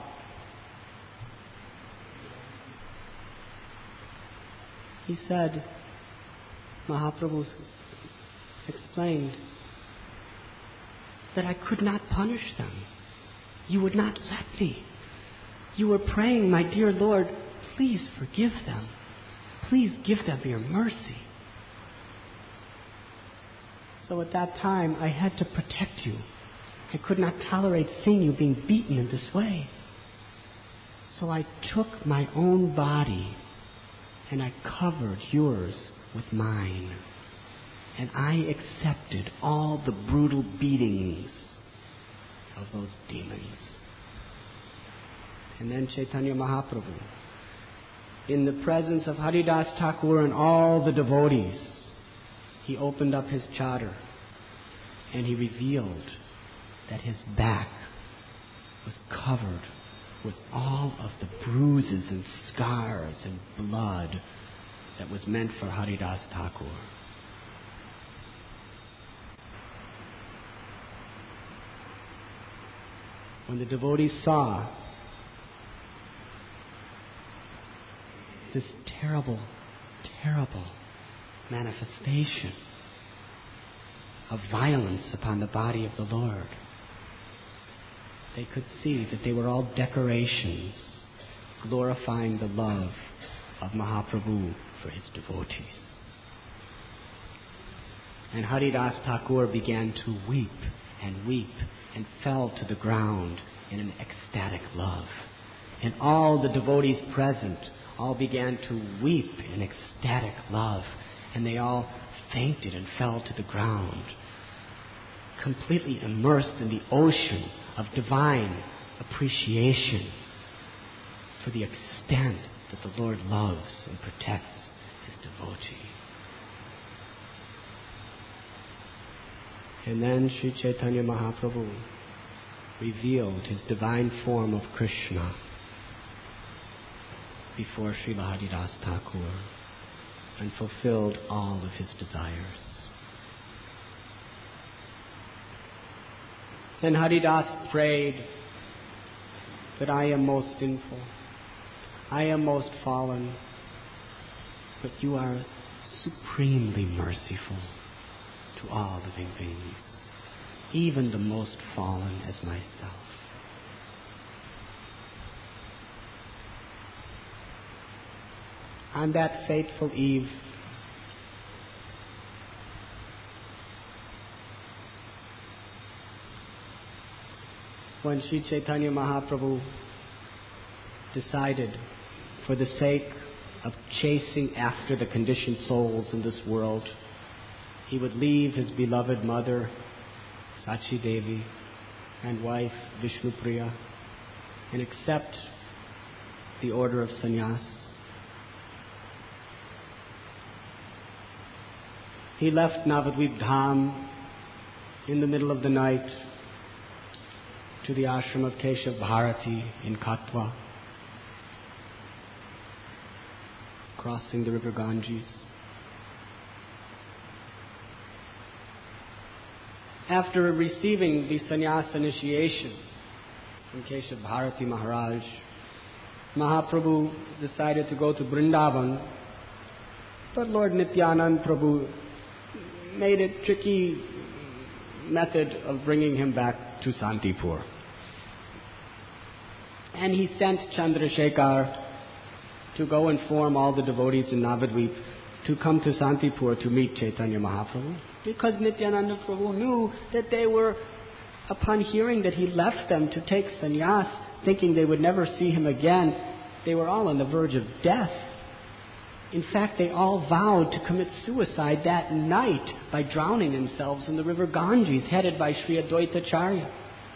Speaker 1: He said, Mahaprabhu explained that I could not punish them. You would not let me. You were praying, my dear Lord, please forgive them. Please give them your mercy. So at that time, I had to protect you. I could not tolerate seeing you being beaten in this way. So I took my own body and I covered yours with mine. And I accepted all the brutal beatings of those demons. And then Chaitanya Mahaprabhu, in the presence of Haridas Thakur and all the devotees, he opened up his chadar and he revealed that his back was covered with all of the bruises and scars and blood that was meant for Haridas Thakur. When the devotees saw this terrible, terrible manifestation of violence upon the body of the Lord. They could see that they were all decorations glorifying the love of Mahaprabhu for his devotees. And Haridas Thakur began to weep and fell to the ground in an ecstatic love. And all the devotees present all began to weep in ecstatic love, and they all fainted and fell to the ground, completely immersed in the ocean of divine appreciation for the extent that the Lord loves and protects his devotee. And then Sri Chaitanya Mahaprabhu revealed his divine form of Krishna before Srila Haridas Thakur and fulfilled all of his desires. Then Haridas prayed that I am most sinful, I am most fallen, but you are supremely merciful to all living beings, even the most fallen as myself. On that fateful eve, when Sri Chaitanya Mahaprabhu decided, for the sake of chasing after the conditioned souls in this world, he would leave his beloved mother, Sachi Devi, and wife, Vishnupriya, and accept the order of sannyas. He left Navadvip Dham in the middle of the night to the ashram of Keshav Bharati in Katwa, crossing the river Ganges. After receiving the sannyas initiation from Keshav Bharati Maharaj, Mahaprabhu decided to go to Vrindavan, but Lord Nityanand Prabhu made a tricky method of bringing him back to Santipur. And he sent Chandrasekhar to go inform all the devotees in Navadvip to come to Santipur to meet Chaitanya Mahaprabhu, because Nityananda Prabhu knew that they were, upon hearing that he left them to take sannyas, thinking they would never see him again, they were all on the verge of death. In fact, they all vowed to commit suicide that night by drowning themselves in the river Ganges, headed by Sri Advaita Acharya.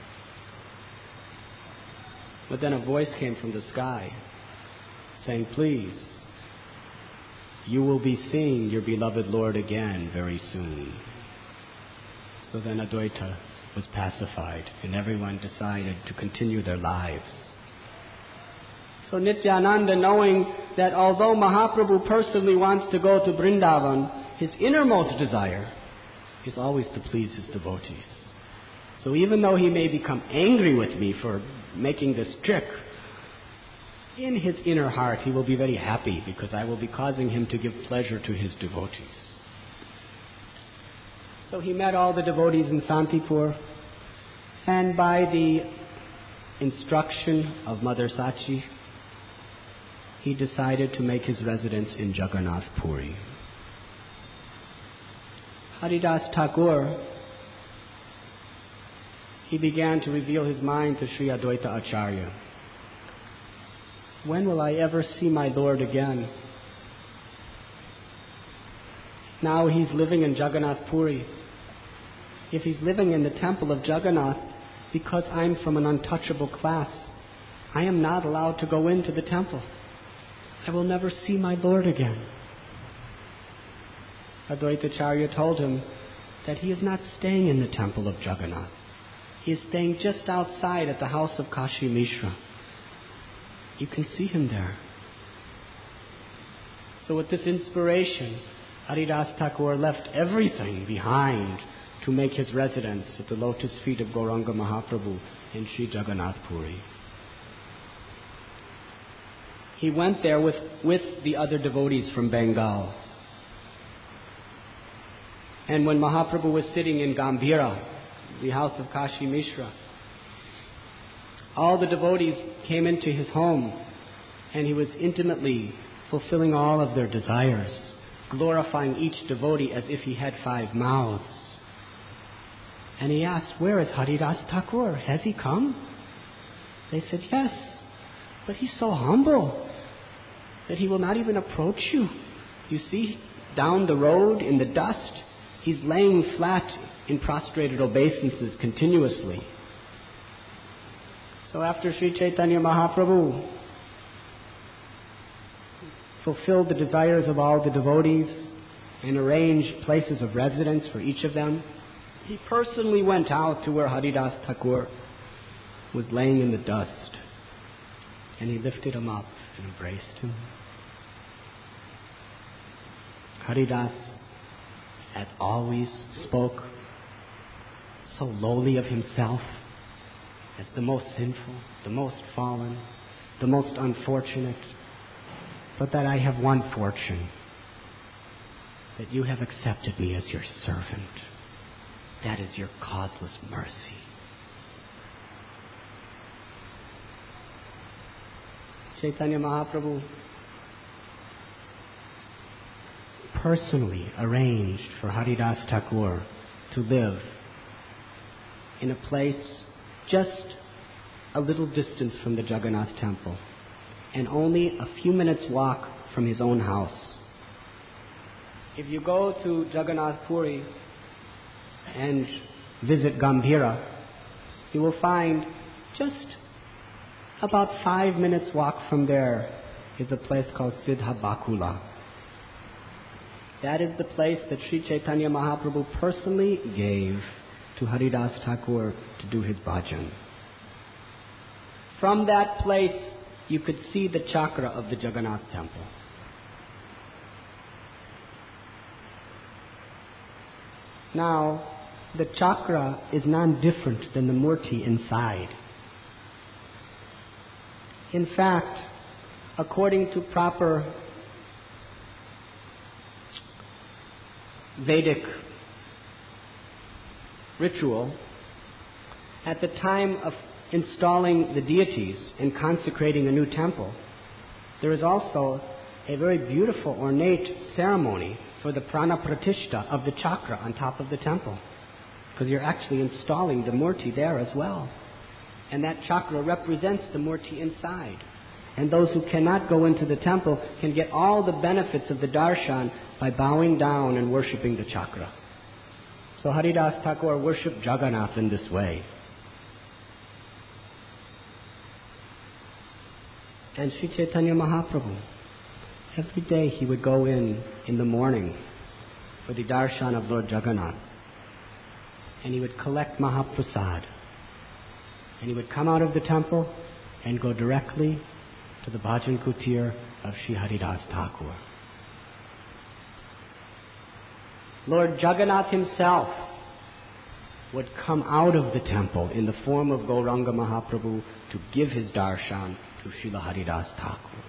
Speaker 1: But then a voice came from the sky saying, "Please, you will be seeing your beloved Lord again very soon." So then Advaita was pacified, and everyone decided to continue their lives. So Nityananda, knowing that although Mahaprabhu personally wants to go to Vrindavan, his innermost desire is always to please his devotees. So even though he may become angry with me for making this trick, in his inner heart he will be very happy, because I will be causing him to give pleasure to his devotees. So he met all the devotees in Santipur, and by the instruction of Mother Sachi, he decided to make his residence in Jagannath Puri. Haridas Thakur, he began to reveal his mind to Sri Advaita Acharya. When will I ever see my Lord again? Now he's living in Jagannath Puri. If he's living in the temple of Jagannath, because I'm from an untouchable class, I am not allowed to go into the temple. I will never see my Lord again. Advaita Acharya told him that he is not staying in the temple of Jagannath. He is staying just outside at the house of Kashi Mishra. You can see him there. So with this inspiration, Haridas Thakur left everything behind to make his residence at the lotus feet of Gauranga Mahaprabhu in Sri Jagannath Puri. he went there with the other devotees from Bengal. And when Mahaprabhu was sitting in Gambhira, the house of Kashi Mishra, all the devotees came into his home, and he was intimately fulfilling all of their desires, glorifying each devotee as if he had 5 mouths. And he asked, "Where is Haridas Thakur? Has he come?" They said, "Yes, but he's so humble that he will not even approach you. You see, down the road in the dust, he's laying flat in prostrated obeisances continuously." So after Sri Chaitanya Mahaprabhu fulfilled the desires of all the devotees and arranged places of residence for each of them, he personally went out to where Haridas Thakur was laying in the dust, and he lifted him up and embraced him. Haridas, as always, spoke so lowly of himself as the most sinful, the most fallen, the most unfortunate, but that I have one fortune, that you have accepted me as your servant. That is your causeless mercy. Chaitanya Mahaprabhu personally arranged for Haridas Thakur to live in a place just a little distance from the Jagannath temple and only a few minutes' walk from his own house. If you go to Jagannath Puri and visit Gambhira, you will find just about 5 minutes' walk from there is a place called Siddha Bakula. That is the place that Sri Chaitanya Mahaprabhu personally gave to Haridas Thakur to do his bhajan. From that place, you could see the chakra of the Jagannath temple. Now, the chakra is non-different than the murti inside. In fact, according to proper Vedic ritual, at the time of installing the deities and consecrating a new temple, there is also a very beautiful, ornate ceremony for the prana pratishta of the chakra on top of the temple, because you're actually installing the murti there as well. And that chakra represents the murti inside. And those who cannot go into the temple can get all the benefits of the darshan by bowing down and worshipping the chakra. So Haridas Thakur worshipped Jagannath in this way. And Sri Chaitanya Mahaprabhu, every day he would go in the morning for the darshan of Lord Jagannath. And he would collect Mahaprasad. And he would come out of the temple and go directly to the bhajan kutir of Sri Haridas Thakur. Lord Jagannath himself would come out of the temple in the form of Gauranga Mahaprabhu to give his darshan to Srila Haridas Thakur.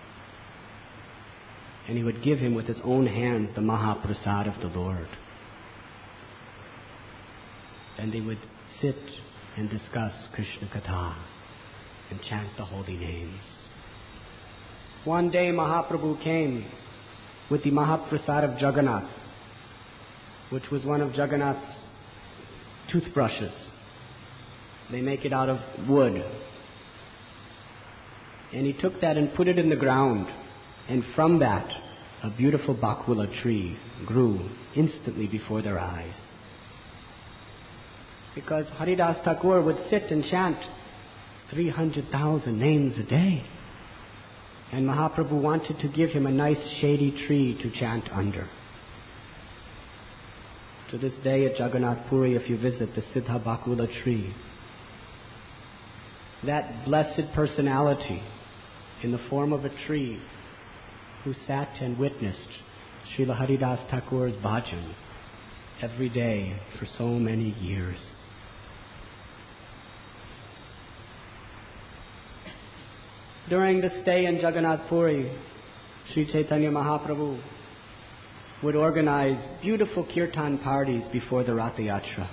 Speaker 1: And he would give him with his own hands the Mahaprasad of the Lord. And they would sit and discuss Krishna Katha and chant the holy names. One day Mahaprabhu came with the Mahaprasad of Jagannath, which was one of Jagannath's toothbrushes. They make it out of wood. And he took that and put it in the ground. And from that, a beautiful bakula tree grew instantly before their eyes. Because Haridas Thakur would sit and chant 300,000 names a day. And Mahaprabhu wanted to give him a nice shady tree to chant under. To this day at Jagannath Puri, if you visit the Siddha Bakula tree, that blessed personality in the form of a tree who sat and witnessed Srila Haridas Thakur's bhajan every day for so many years. During the stay in Jagannath Puri, Sri Chaitanya Mahaprabhu would organize beautiful kirtan parties before the Ratha Yatra.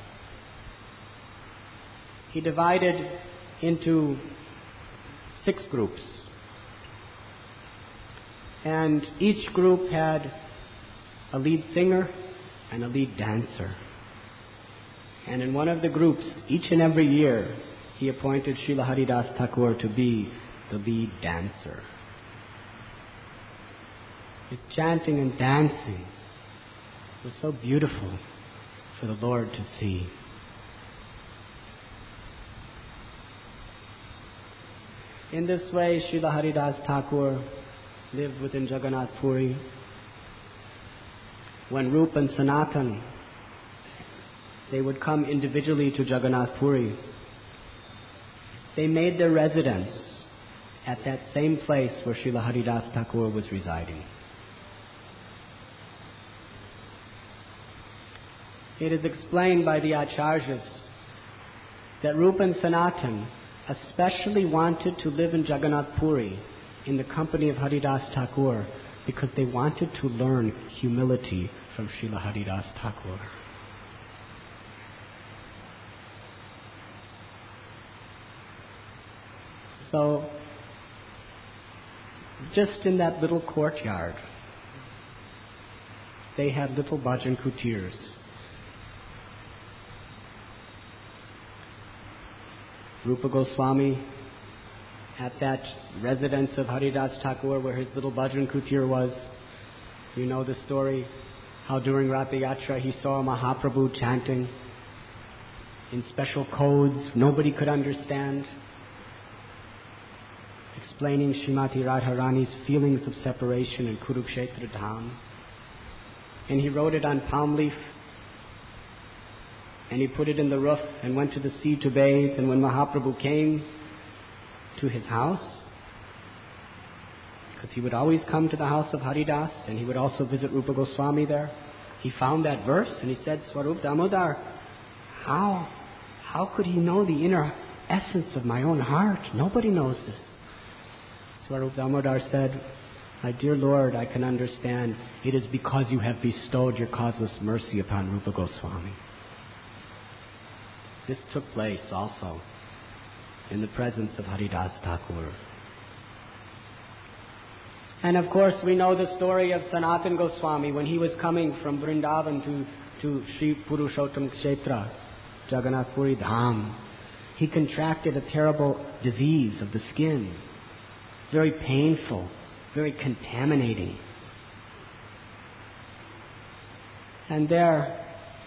Speaker 1: He divided into 6 groups. And each group had a lead singer and a lead dancer. And in one of the groups, each and every year, he appointed Srila Haridas Thakur to be the lead dancer. His chanting and dancing was so beautiful for the Lord to see. In this way, Srila Haridas Thakur lived within Jagannath Puri. When Rup and Sanatan, they would come individually to Jagannath Puri, they made their residence at that same place where Srila Haridas Thakur was residing. It is explained by the Acharyas that Rup and Sanatan especially wanted to live in Jagannath Puri in the company of Haridas Thakur because they wanted to learn humility from Srila Haridas Thakur. So, just in that little courtyard, they had little bhajan kutirs. Rupa Goswami, at that residence of Haridas Thakur where his little bhajan kutir was, you know the story, how during Ratha Yatra he saw Mahaprabhu chanting in special codes nobody could understand, explaining Srimati Radharani's feelings of separation in Kurukshetra Dham. And he wrote it on palm leaf, and he put it in the roof and went to the sea to bathe. And when Mahaprabhu came to his house, because he would always come to the house of Haridas and he would also visit Rupa Goswami there, he found that verse and he said, Swarup Damodar, how could he know the inner essence of my own heart? Nobody knows this. Swarup Damodar said, my dear Lord, I can understand. It is because you have bestowed your causeless mercy upon Rupa Goswami. This took place also in the presence of Haridas Thakur. And of course we know the story of Sanatan Goswami when he was coming from Vrindavan to Sri Purushottam Kshetra, Jagannath Puri Dham. He contracted a terrible disease of the skin, very painful, very contaminating. And there,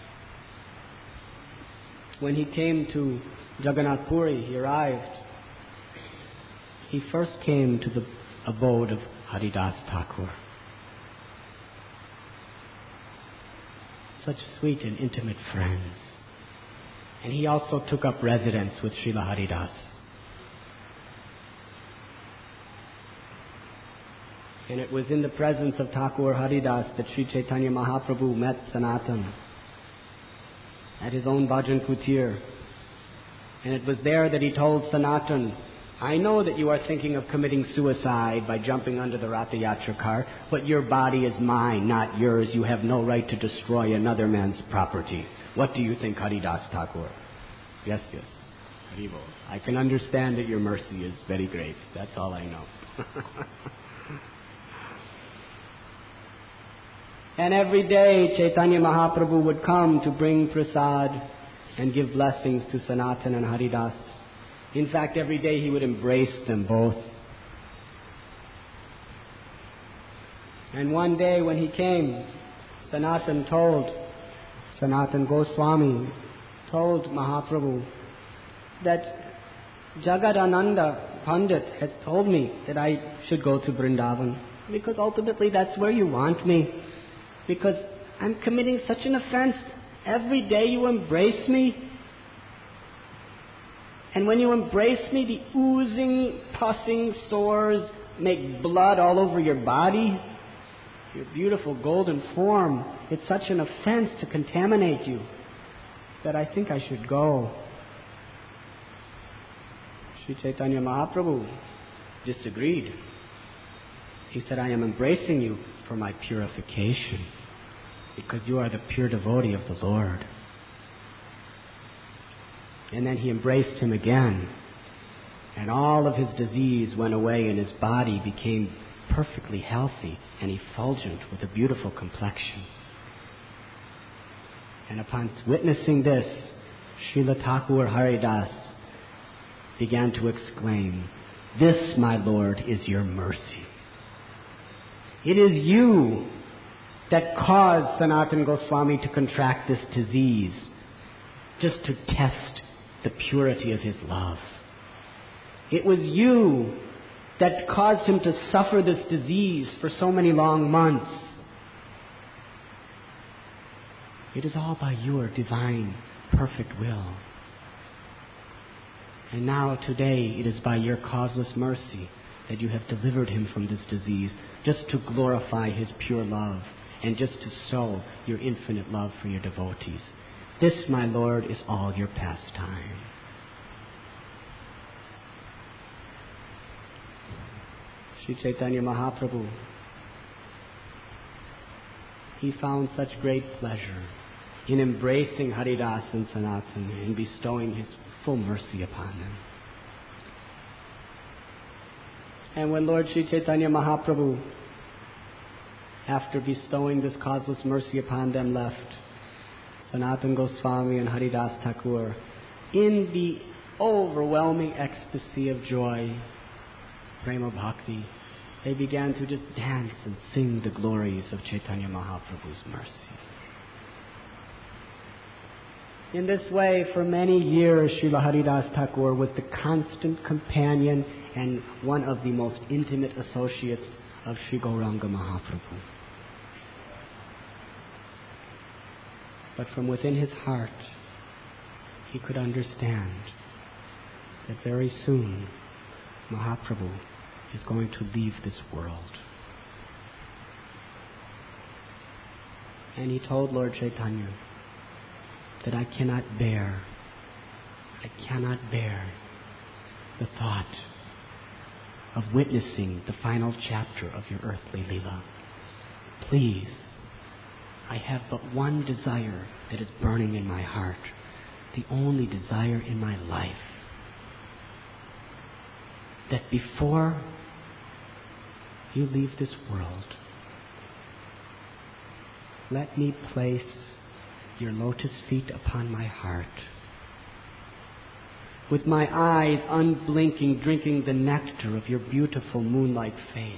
Speaker 1: when he came to Jagannath Puri, he arrived. He first came to the abode of Haridas Thakur. Such sweet and intimate friends. And he also took up residence with Srila Haridas. And it was in the presence of Thakur Haridas that Sri Chaitanya Mahaprabhu met Sanatan at his own bhajan kutir. And it was there that he told Sanatan, I know that you are thinking of committing suicide by jumping under the Ratha Yatra car, but your body is mine, not yours. You have no right to destroy another man's property. What do you think, Haridas Thakur? Yes, Haribo. I can understand that your mercy is very great. That's all I know. And every day Chaitanya Mahaprabhu would come to bring prasad and give blessings to Sanatan and Haridas. In fact, every day he would embrace them both. And one day when he came, Sanatan Goswami told Mahaprabhu that Jagadananda Pandit has told me that I should go to Vrindavan because ultimately that's where you want me. Because I'm committing such an offense. Every day you embrace me. And when you embrace me, the oozing, pussing sores make blood all over your body. Your beautiful golden form. It's such an offense to contaminate you that I think I should go. Sri Chaitanya Mahaprabhu disagreed. He said, I am embracing you for my purification, because you are the pure devotee of the Lord. And then he embraced him again, and all of his disease went away, and his body became perfectly healthy and effulgent with a beautiful complexion. And upon witnessing this, Srila Thakur Haridas began to exclaim, "This, my Lord, is your mercy. It is you that caused Sanatana Goswami to contract this disease, just to test the purity of his love. It was you that caused him to suffer this disease for so many long months. It is all by your divine, perfect will. And now, today, it is by your causeless mercy that you have delivered him from this disease, just to glorify his pure love and just to show your infinite love for your devotees. This, my Lord, is all your pastime." Sri Chaitanya Mahaprabhu, he found such great pleasure in embracing Haridas and Sanatana and bestowing his full mercy upon them. And when Lord Sri Chaitanya Mahaprabhu, after bestowing this causeless mercy upon them, left, Sanatana Goswami and Haridas Thakur, in the overwhelming ecstasy of joy, prema bhakti, they began to just dance and sing the glories of Chaitanya Mahaprabhu's mercy. In this way, for many years, Srila Haridas Thakur was the constant companion and one of the most intimate associates of Sri Gauranga Mahaprabhu. But from within his heart, he could understand that very soon Mahaprabhu is going to leave this world. And he told Lord Chaitanya that I cannot bear the thought of witnessing the final chapter of your earthly Leela. Please, I have but one desire that is burning in my heart, the only desire in my life, that before you leave this world, let me place your lotus feet upon my heart, with my eyes unblinking, drinking the nectar of your beautiful moonlight face.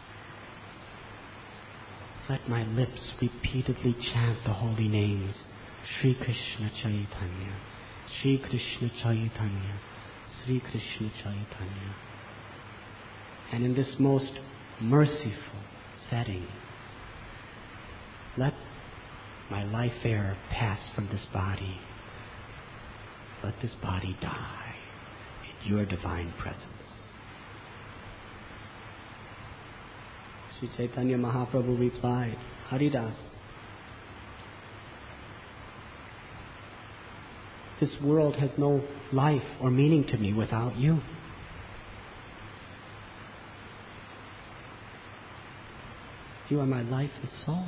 Speaker 1: Let my lips repeatedly chant the holy names, Sri Krishna Chaitanya, Sri Krishna Chaitanya, Sri Krishna Chaitanya. And in this most merciful setting, let my life air pass from this body. Let this body die in your divine presence. Sri Chaitanya Mahaprabhu replied, Haridas, this world has no life or meaning to me without you. You are my life and soul.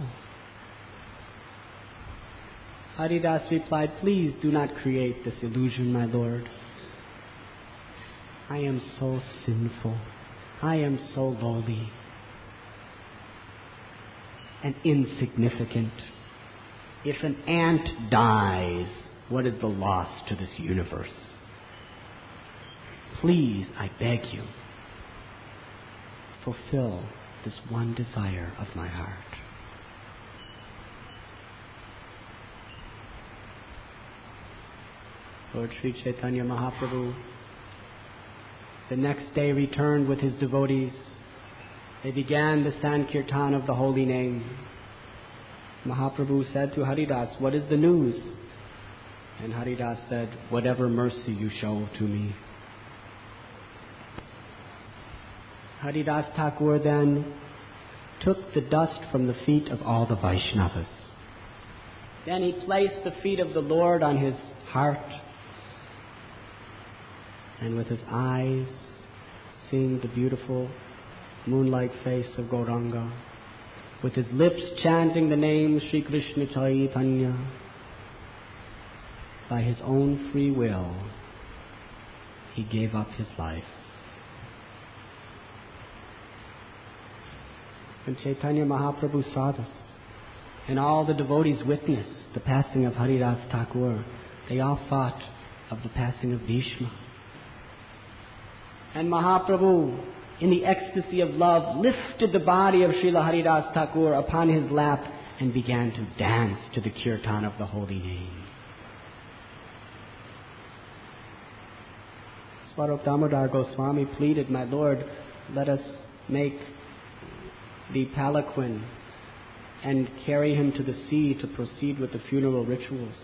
Speaker 1: Haridas replied, please do not create this illusion, my Lord. I am so sinful. I am so lowly and insignificant. If an ant dies, what is the loss to this universe? Please, I beg you, fulfill this one desire of my heart. Lord Sri Chaitanya Mahaprabhu the next day returned with his devotees. They began the Sankirtan of the holy name. Mahaprabhu said to Haridas, what is the news? And Haridas said, whatever mercy you show to me. Haridas Thakur then took the dust from the feet of all the Vaishnavas. Then he placed the feet of the Lord on his heart, and with his eyes seeing the beautiful moonlight face of Gauranga, with his lips chanting the name Sri Krishna Chaitanya, by his own free will, he gave up his life. When Chaitanya Mahaprabhu saw this, and all the devotees witnessed the passing of Haridas Thakur, they all thought of the passing of Bhishma. And Mahaprabhu, in the ecstasy of love, lifted the body of Srila Haridas Thakur upon his lap and began to dance to the kirtan of the holy name. Swarup Damodar Goswami pleaded, "My Lord, let us make the palanquin and carry him to the sea to proceed with the funeral rituals."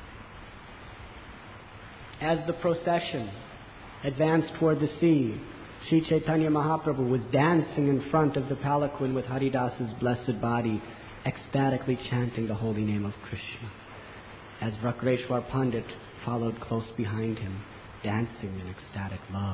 Speaker 1: As the procession advanced toward the sea, Sri Chaitanya Mahaprabhu was dancing in front of the palanquin with Haridas's blessed body, ecstatically chanting the holy name of Krishna, as Vrakreshwar Pandit followed close behind him, dancing in ecstatic love.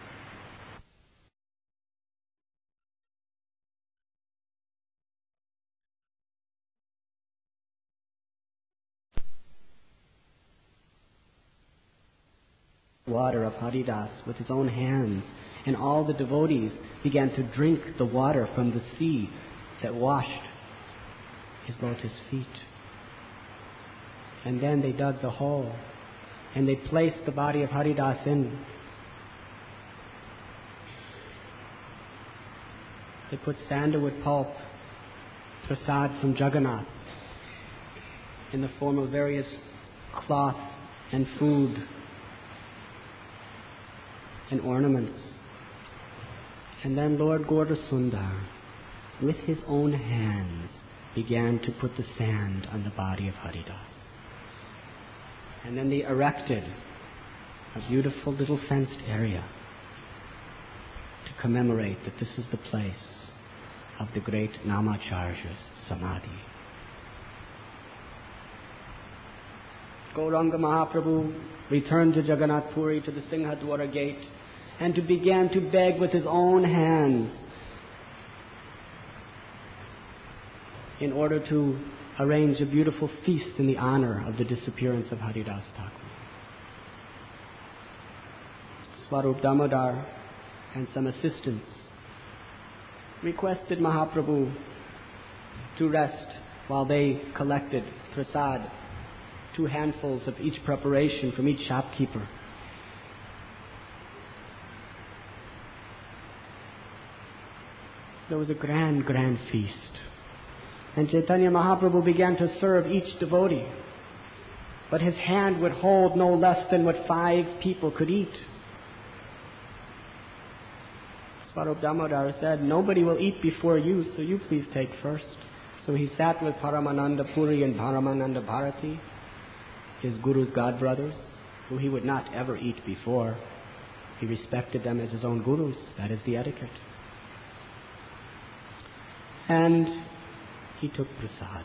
Speaker 1: Water of Haridas with his own hands, and all the devotees began to drink the water from the sea that washed his lotus feet. And then they dug the hole, and they placed the body of Haridas in. They put sandalwood pulp, prasad from Jagannath, in the form of various cloth and food and ornaments. And then Lord Gaurasundar, with his own hands, began to put the sand on the body of Haridas. And then they erected a beautiful little fenced area to commemorate that this is the place of the great Namacharya's Samadhi. Gauranga Mahaprabhu returned to Jagannath Puri, to the Singhadwara gate, and began to beg with his own hands in order to arrange a beautiful feast in the honor of the disappearance of Haridas Thakur. Swarup Damodar and some assistants requested Mahaprabhu to rest while they collected prasad, 2 handfuls of each preparation from each shopkeeper. There was a grand feast. And Chaitanya Mahaprabhu began to serve each devotee. But his hand would hold no less than what 5 people could eat. Swarup Damodar said, "Nobody will eat before you, so you please take first." So he sat with Paramananda Puri and Paramananda Bharati, his guru's godbrothers, who he would not ever eat before. He respected them as his own gurus. That is the etiquette. And he took prasad.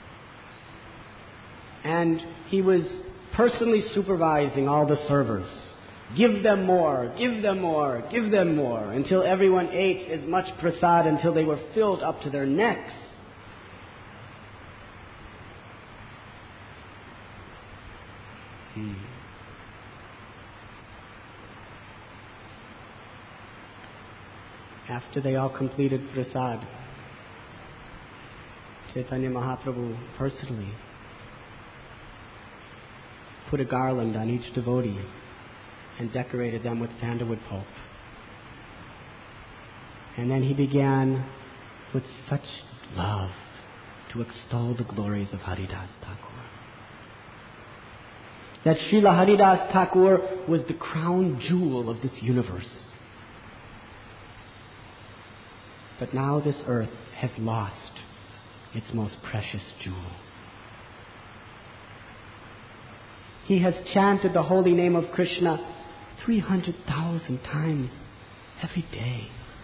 Speaker 1: And he was personally supervising all the servers. Give them more, give them more, give them more, until everyone ate as much prasad until they were filled up to their necks. After they all completed prasad, Chaitanya Mahaprabhu personally put a garland on each devotee and decorated them with sandalwood pulp. And then he began with such love to extol the glories of Haridas Thakur, that Srila Haridas Thakur was the crown jewel of this universe. But now this earth has lost its most precious jewel. He has chanted the holy name of Krishna 300,000 times every day.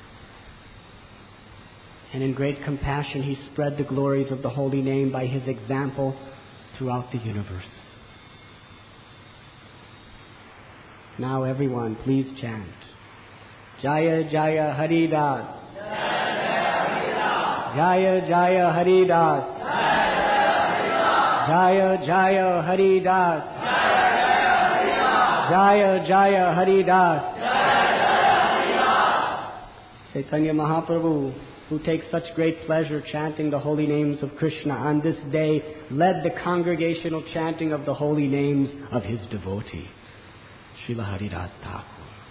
Speaker 1: And in great compassion, he spread the glories of the holy name by his example throughout the universe. Now everyone, please chant Jaya Jaya Haridas. Jaya Jaya Haridas. Jaya Jaya Haridas. Jaya Jaya Haridas. Chaitanya Mahaprabhu, who takes such great pleasure chanting the holy names of Krishna, on this day led the congregational chanting of the holy names of his devotee, Srila Haridas Thakur.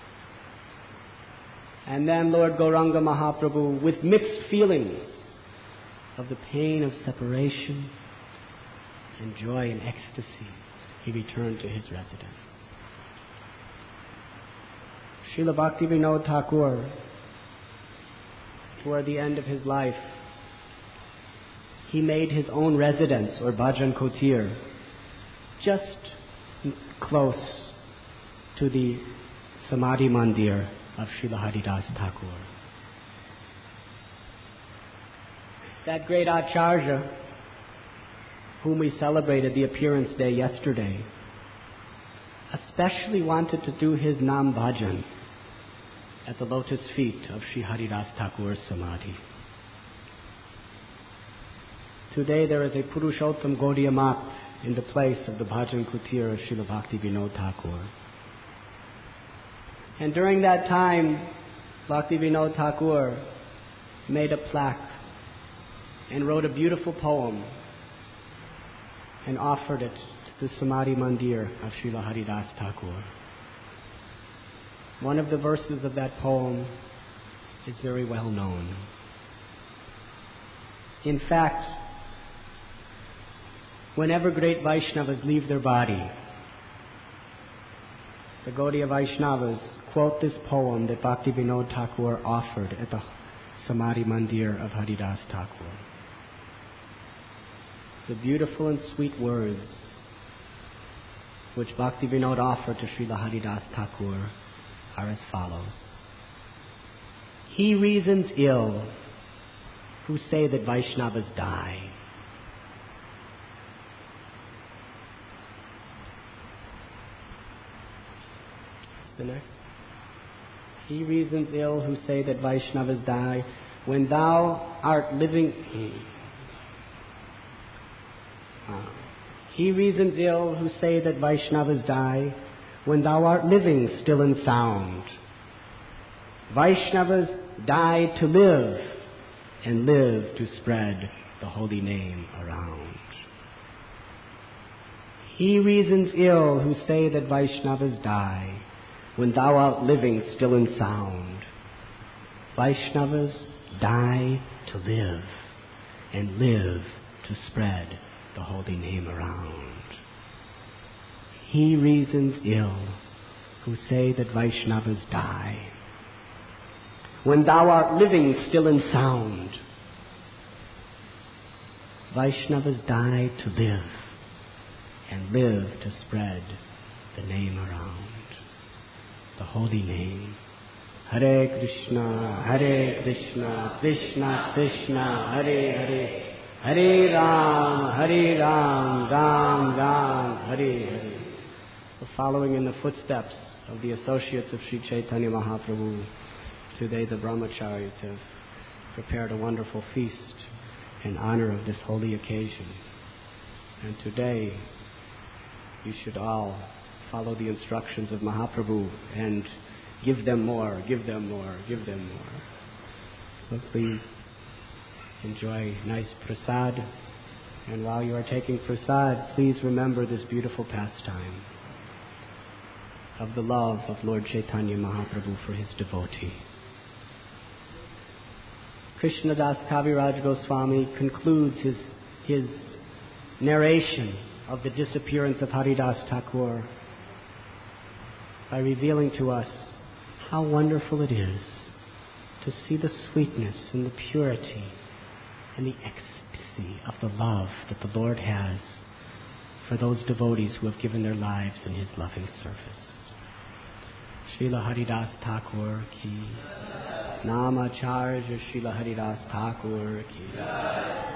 Speaker 1: And then Lord Gauranga Mahaprabhu, with mixed feelings of the pain of separation and joy and ecstasy, he returned to his residence. Srila Bhaktivinoda Thakur, toward the end of his life, he made his own residence, or Bhajan Kutir, just close to the Samadhi Mandir of Srila Haridas Thakur. That great Acharya, whom we celebrated the appearance day yesterday, especially wanted to do his Nam Bhajan at the lotus feet of Sri Haridas Thakur's Samadhi. Today there is a Purushottam Gaudiya Mat in the place of the Bhajan Kutir of Srila Bhaktivinoda Thakur. And during that time, Bhaktivinoda Thakur made a plaque and wrote a beautiful poem and offered it to the Samadhi Mandir of Srila Haridas Thakur. One of the verses of that poem is very well known. In fact, whenever great Vaishnavas leave their body, the Gaudiya Vaishnavas quote this poem that Bhaktivinoda Thakur offered at the Samadhi Mandir of Haridas Thakur. The beautiful and sweet words which Bhaktivinoda offered to Srila Haridas Thakur are as follows. He reasons ill who say that Vaishnavas die. The next. He reasons ill who say that Vaishnavas die when thou art living. He reasons ill who say that Vaishnavas die when thou art living still and sound. Vaishnavas die to live and live to spread the holy name around. He reasons ill who say that Vaishnavas die when thou art living still and sound. Vaishnavas die to live and live to spread the holy name around. He reasons ill who say that Vaishnavas die when thou art living still and sound. Vaishnavas die to live and live to spread the name around. The holy name. Hare Krishna, Krishna Krishna, Hare Hare, Hare Ram, Ram Ram, Hare Hare. Following in the footsteps of the associates of Sri Chaitanya Mahaprabhu, today the Brahmacharis have prepared a wonderful feast in honor of this holy occasion. And today you should all follow the instructions of Mahaprabhu and give them more, give them more, give them more. So please enjoy nice prasad. And while you are taking prasad, please remember this beautiful pastime of the love of Lord Chaitanya Mahaprabhu for his devotee. Krishnadas Kaviraj Goswami concludes his narration of the disappearance of Haridas Thakur by revealing to us how wonderful it is to see the sweetness and the purity and the ecstasy of the love that the Lord has for those devotees who have given their lives in his loving service. Srila Haridas Thakur ki, Namacharya Srila Haridas Thakur ki.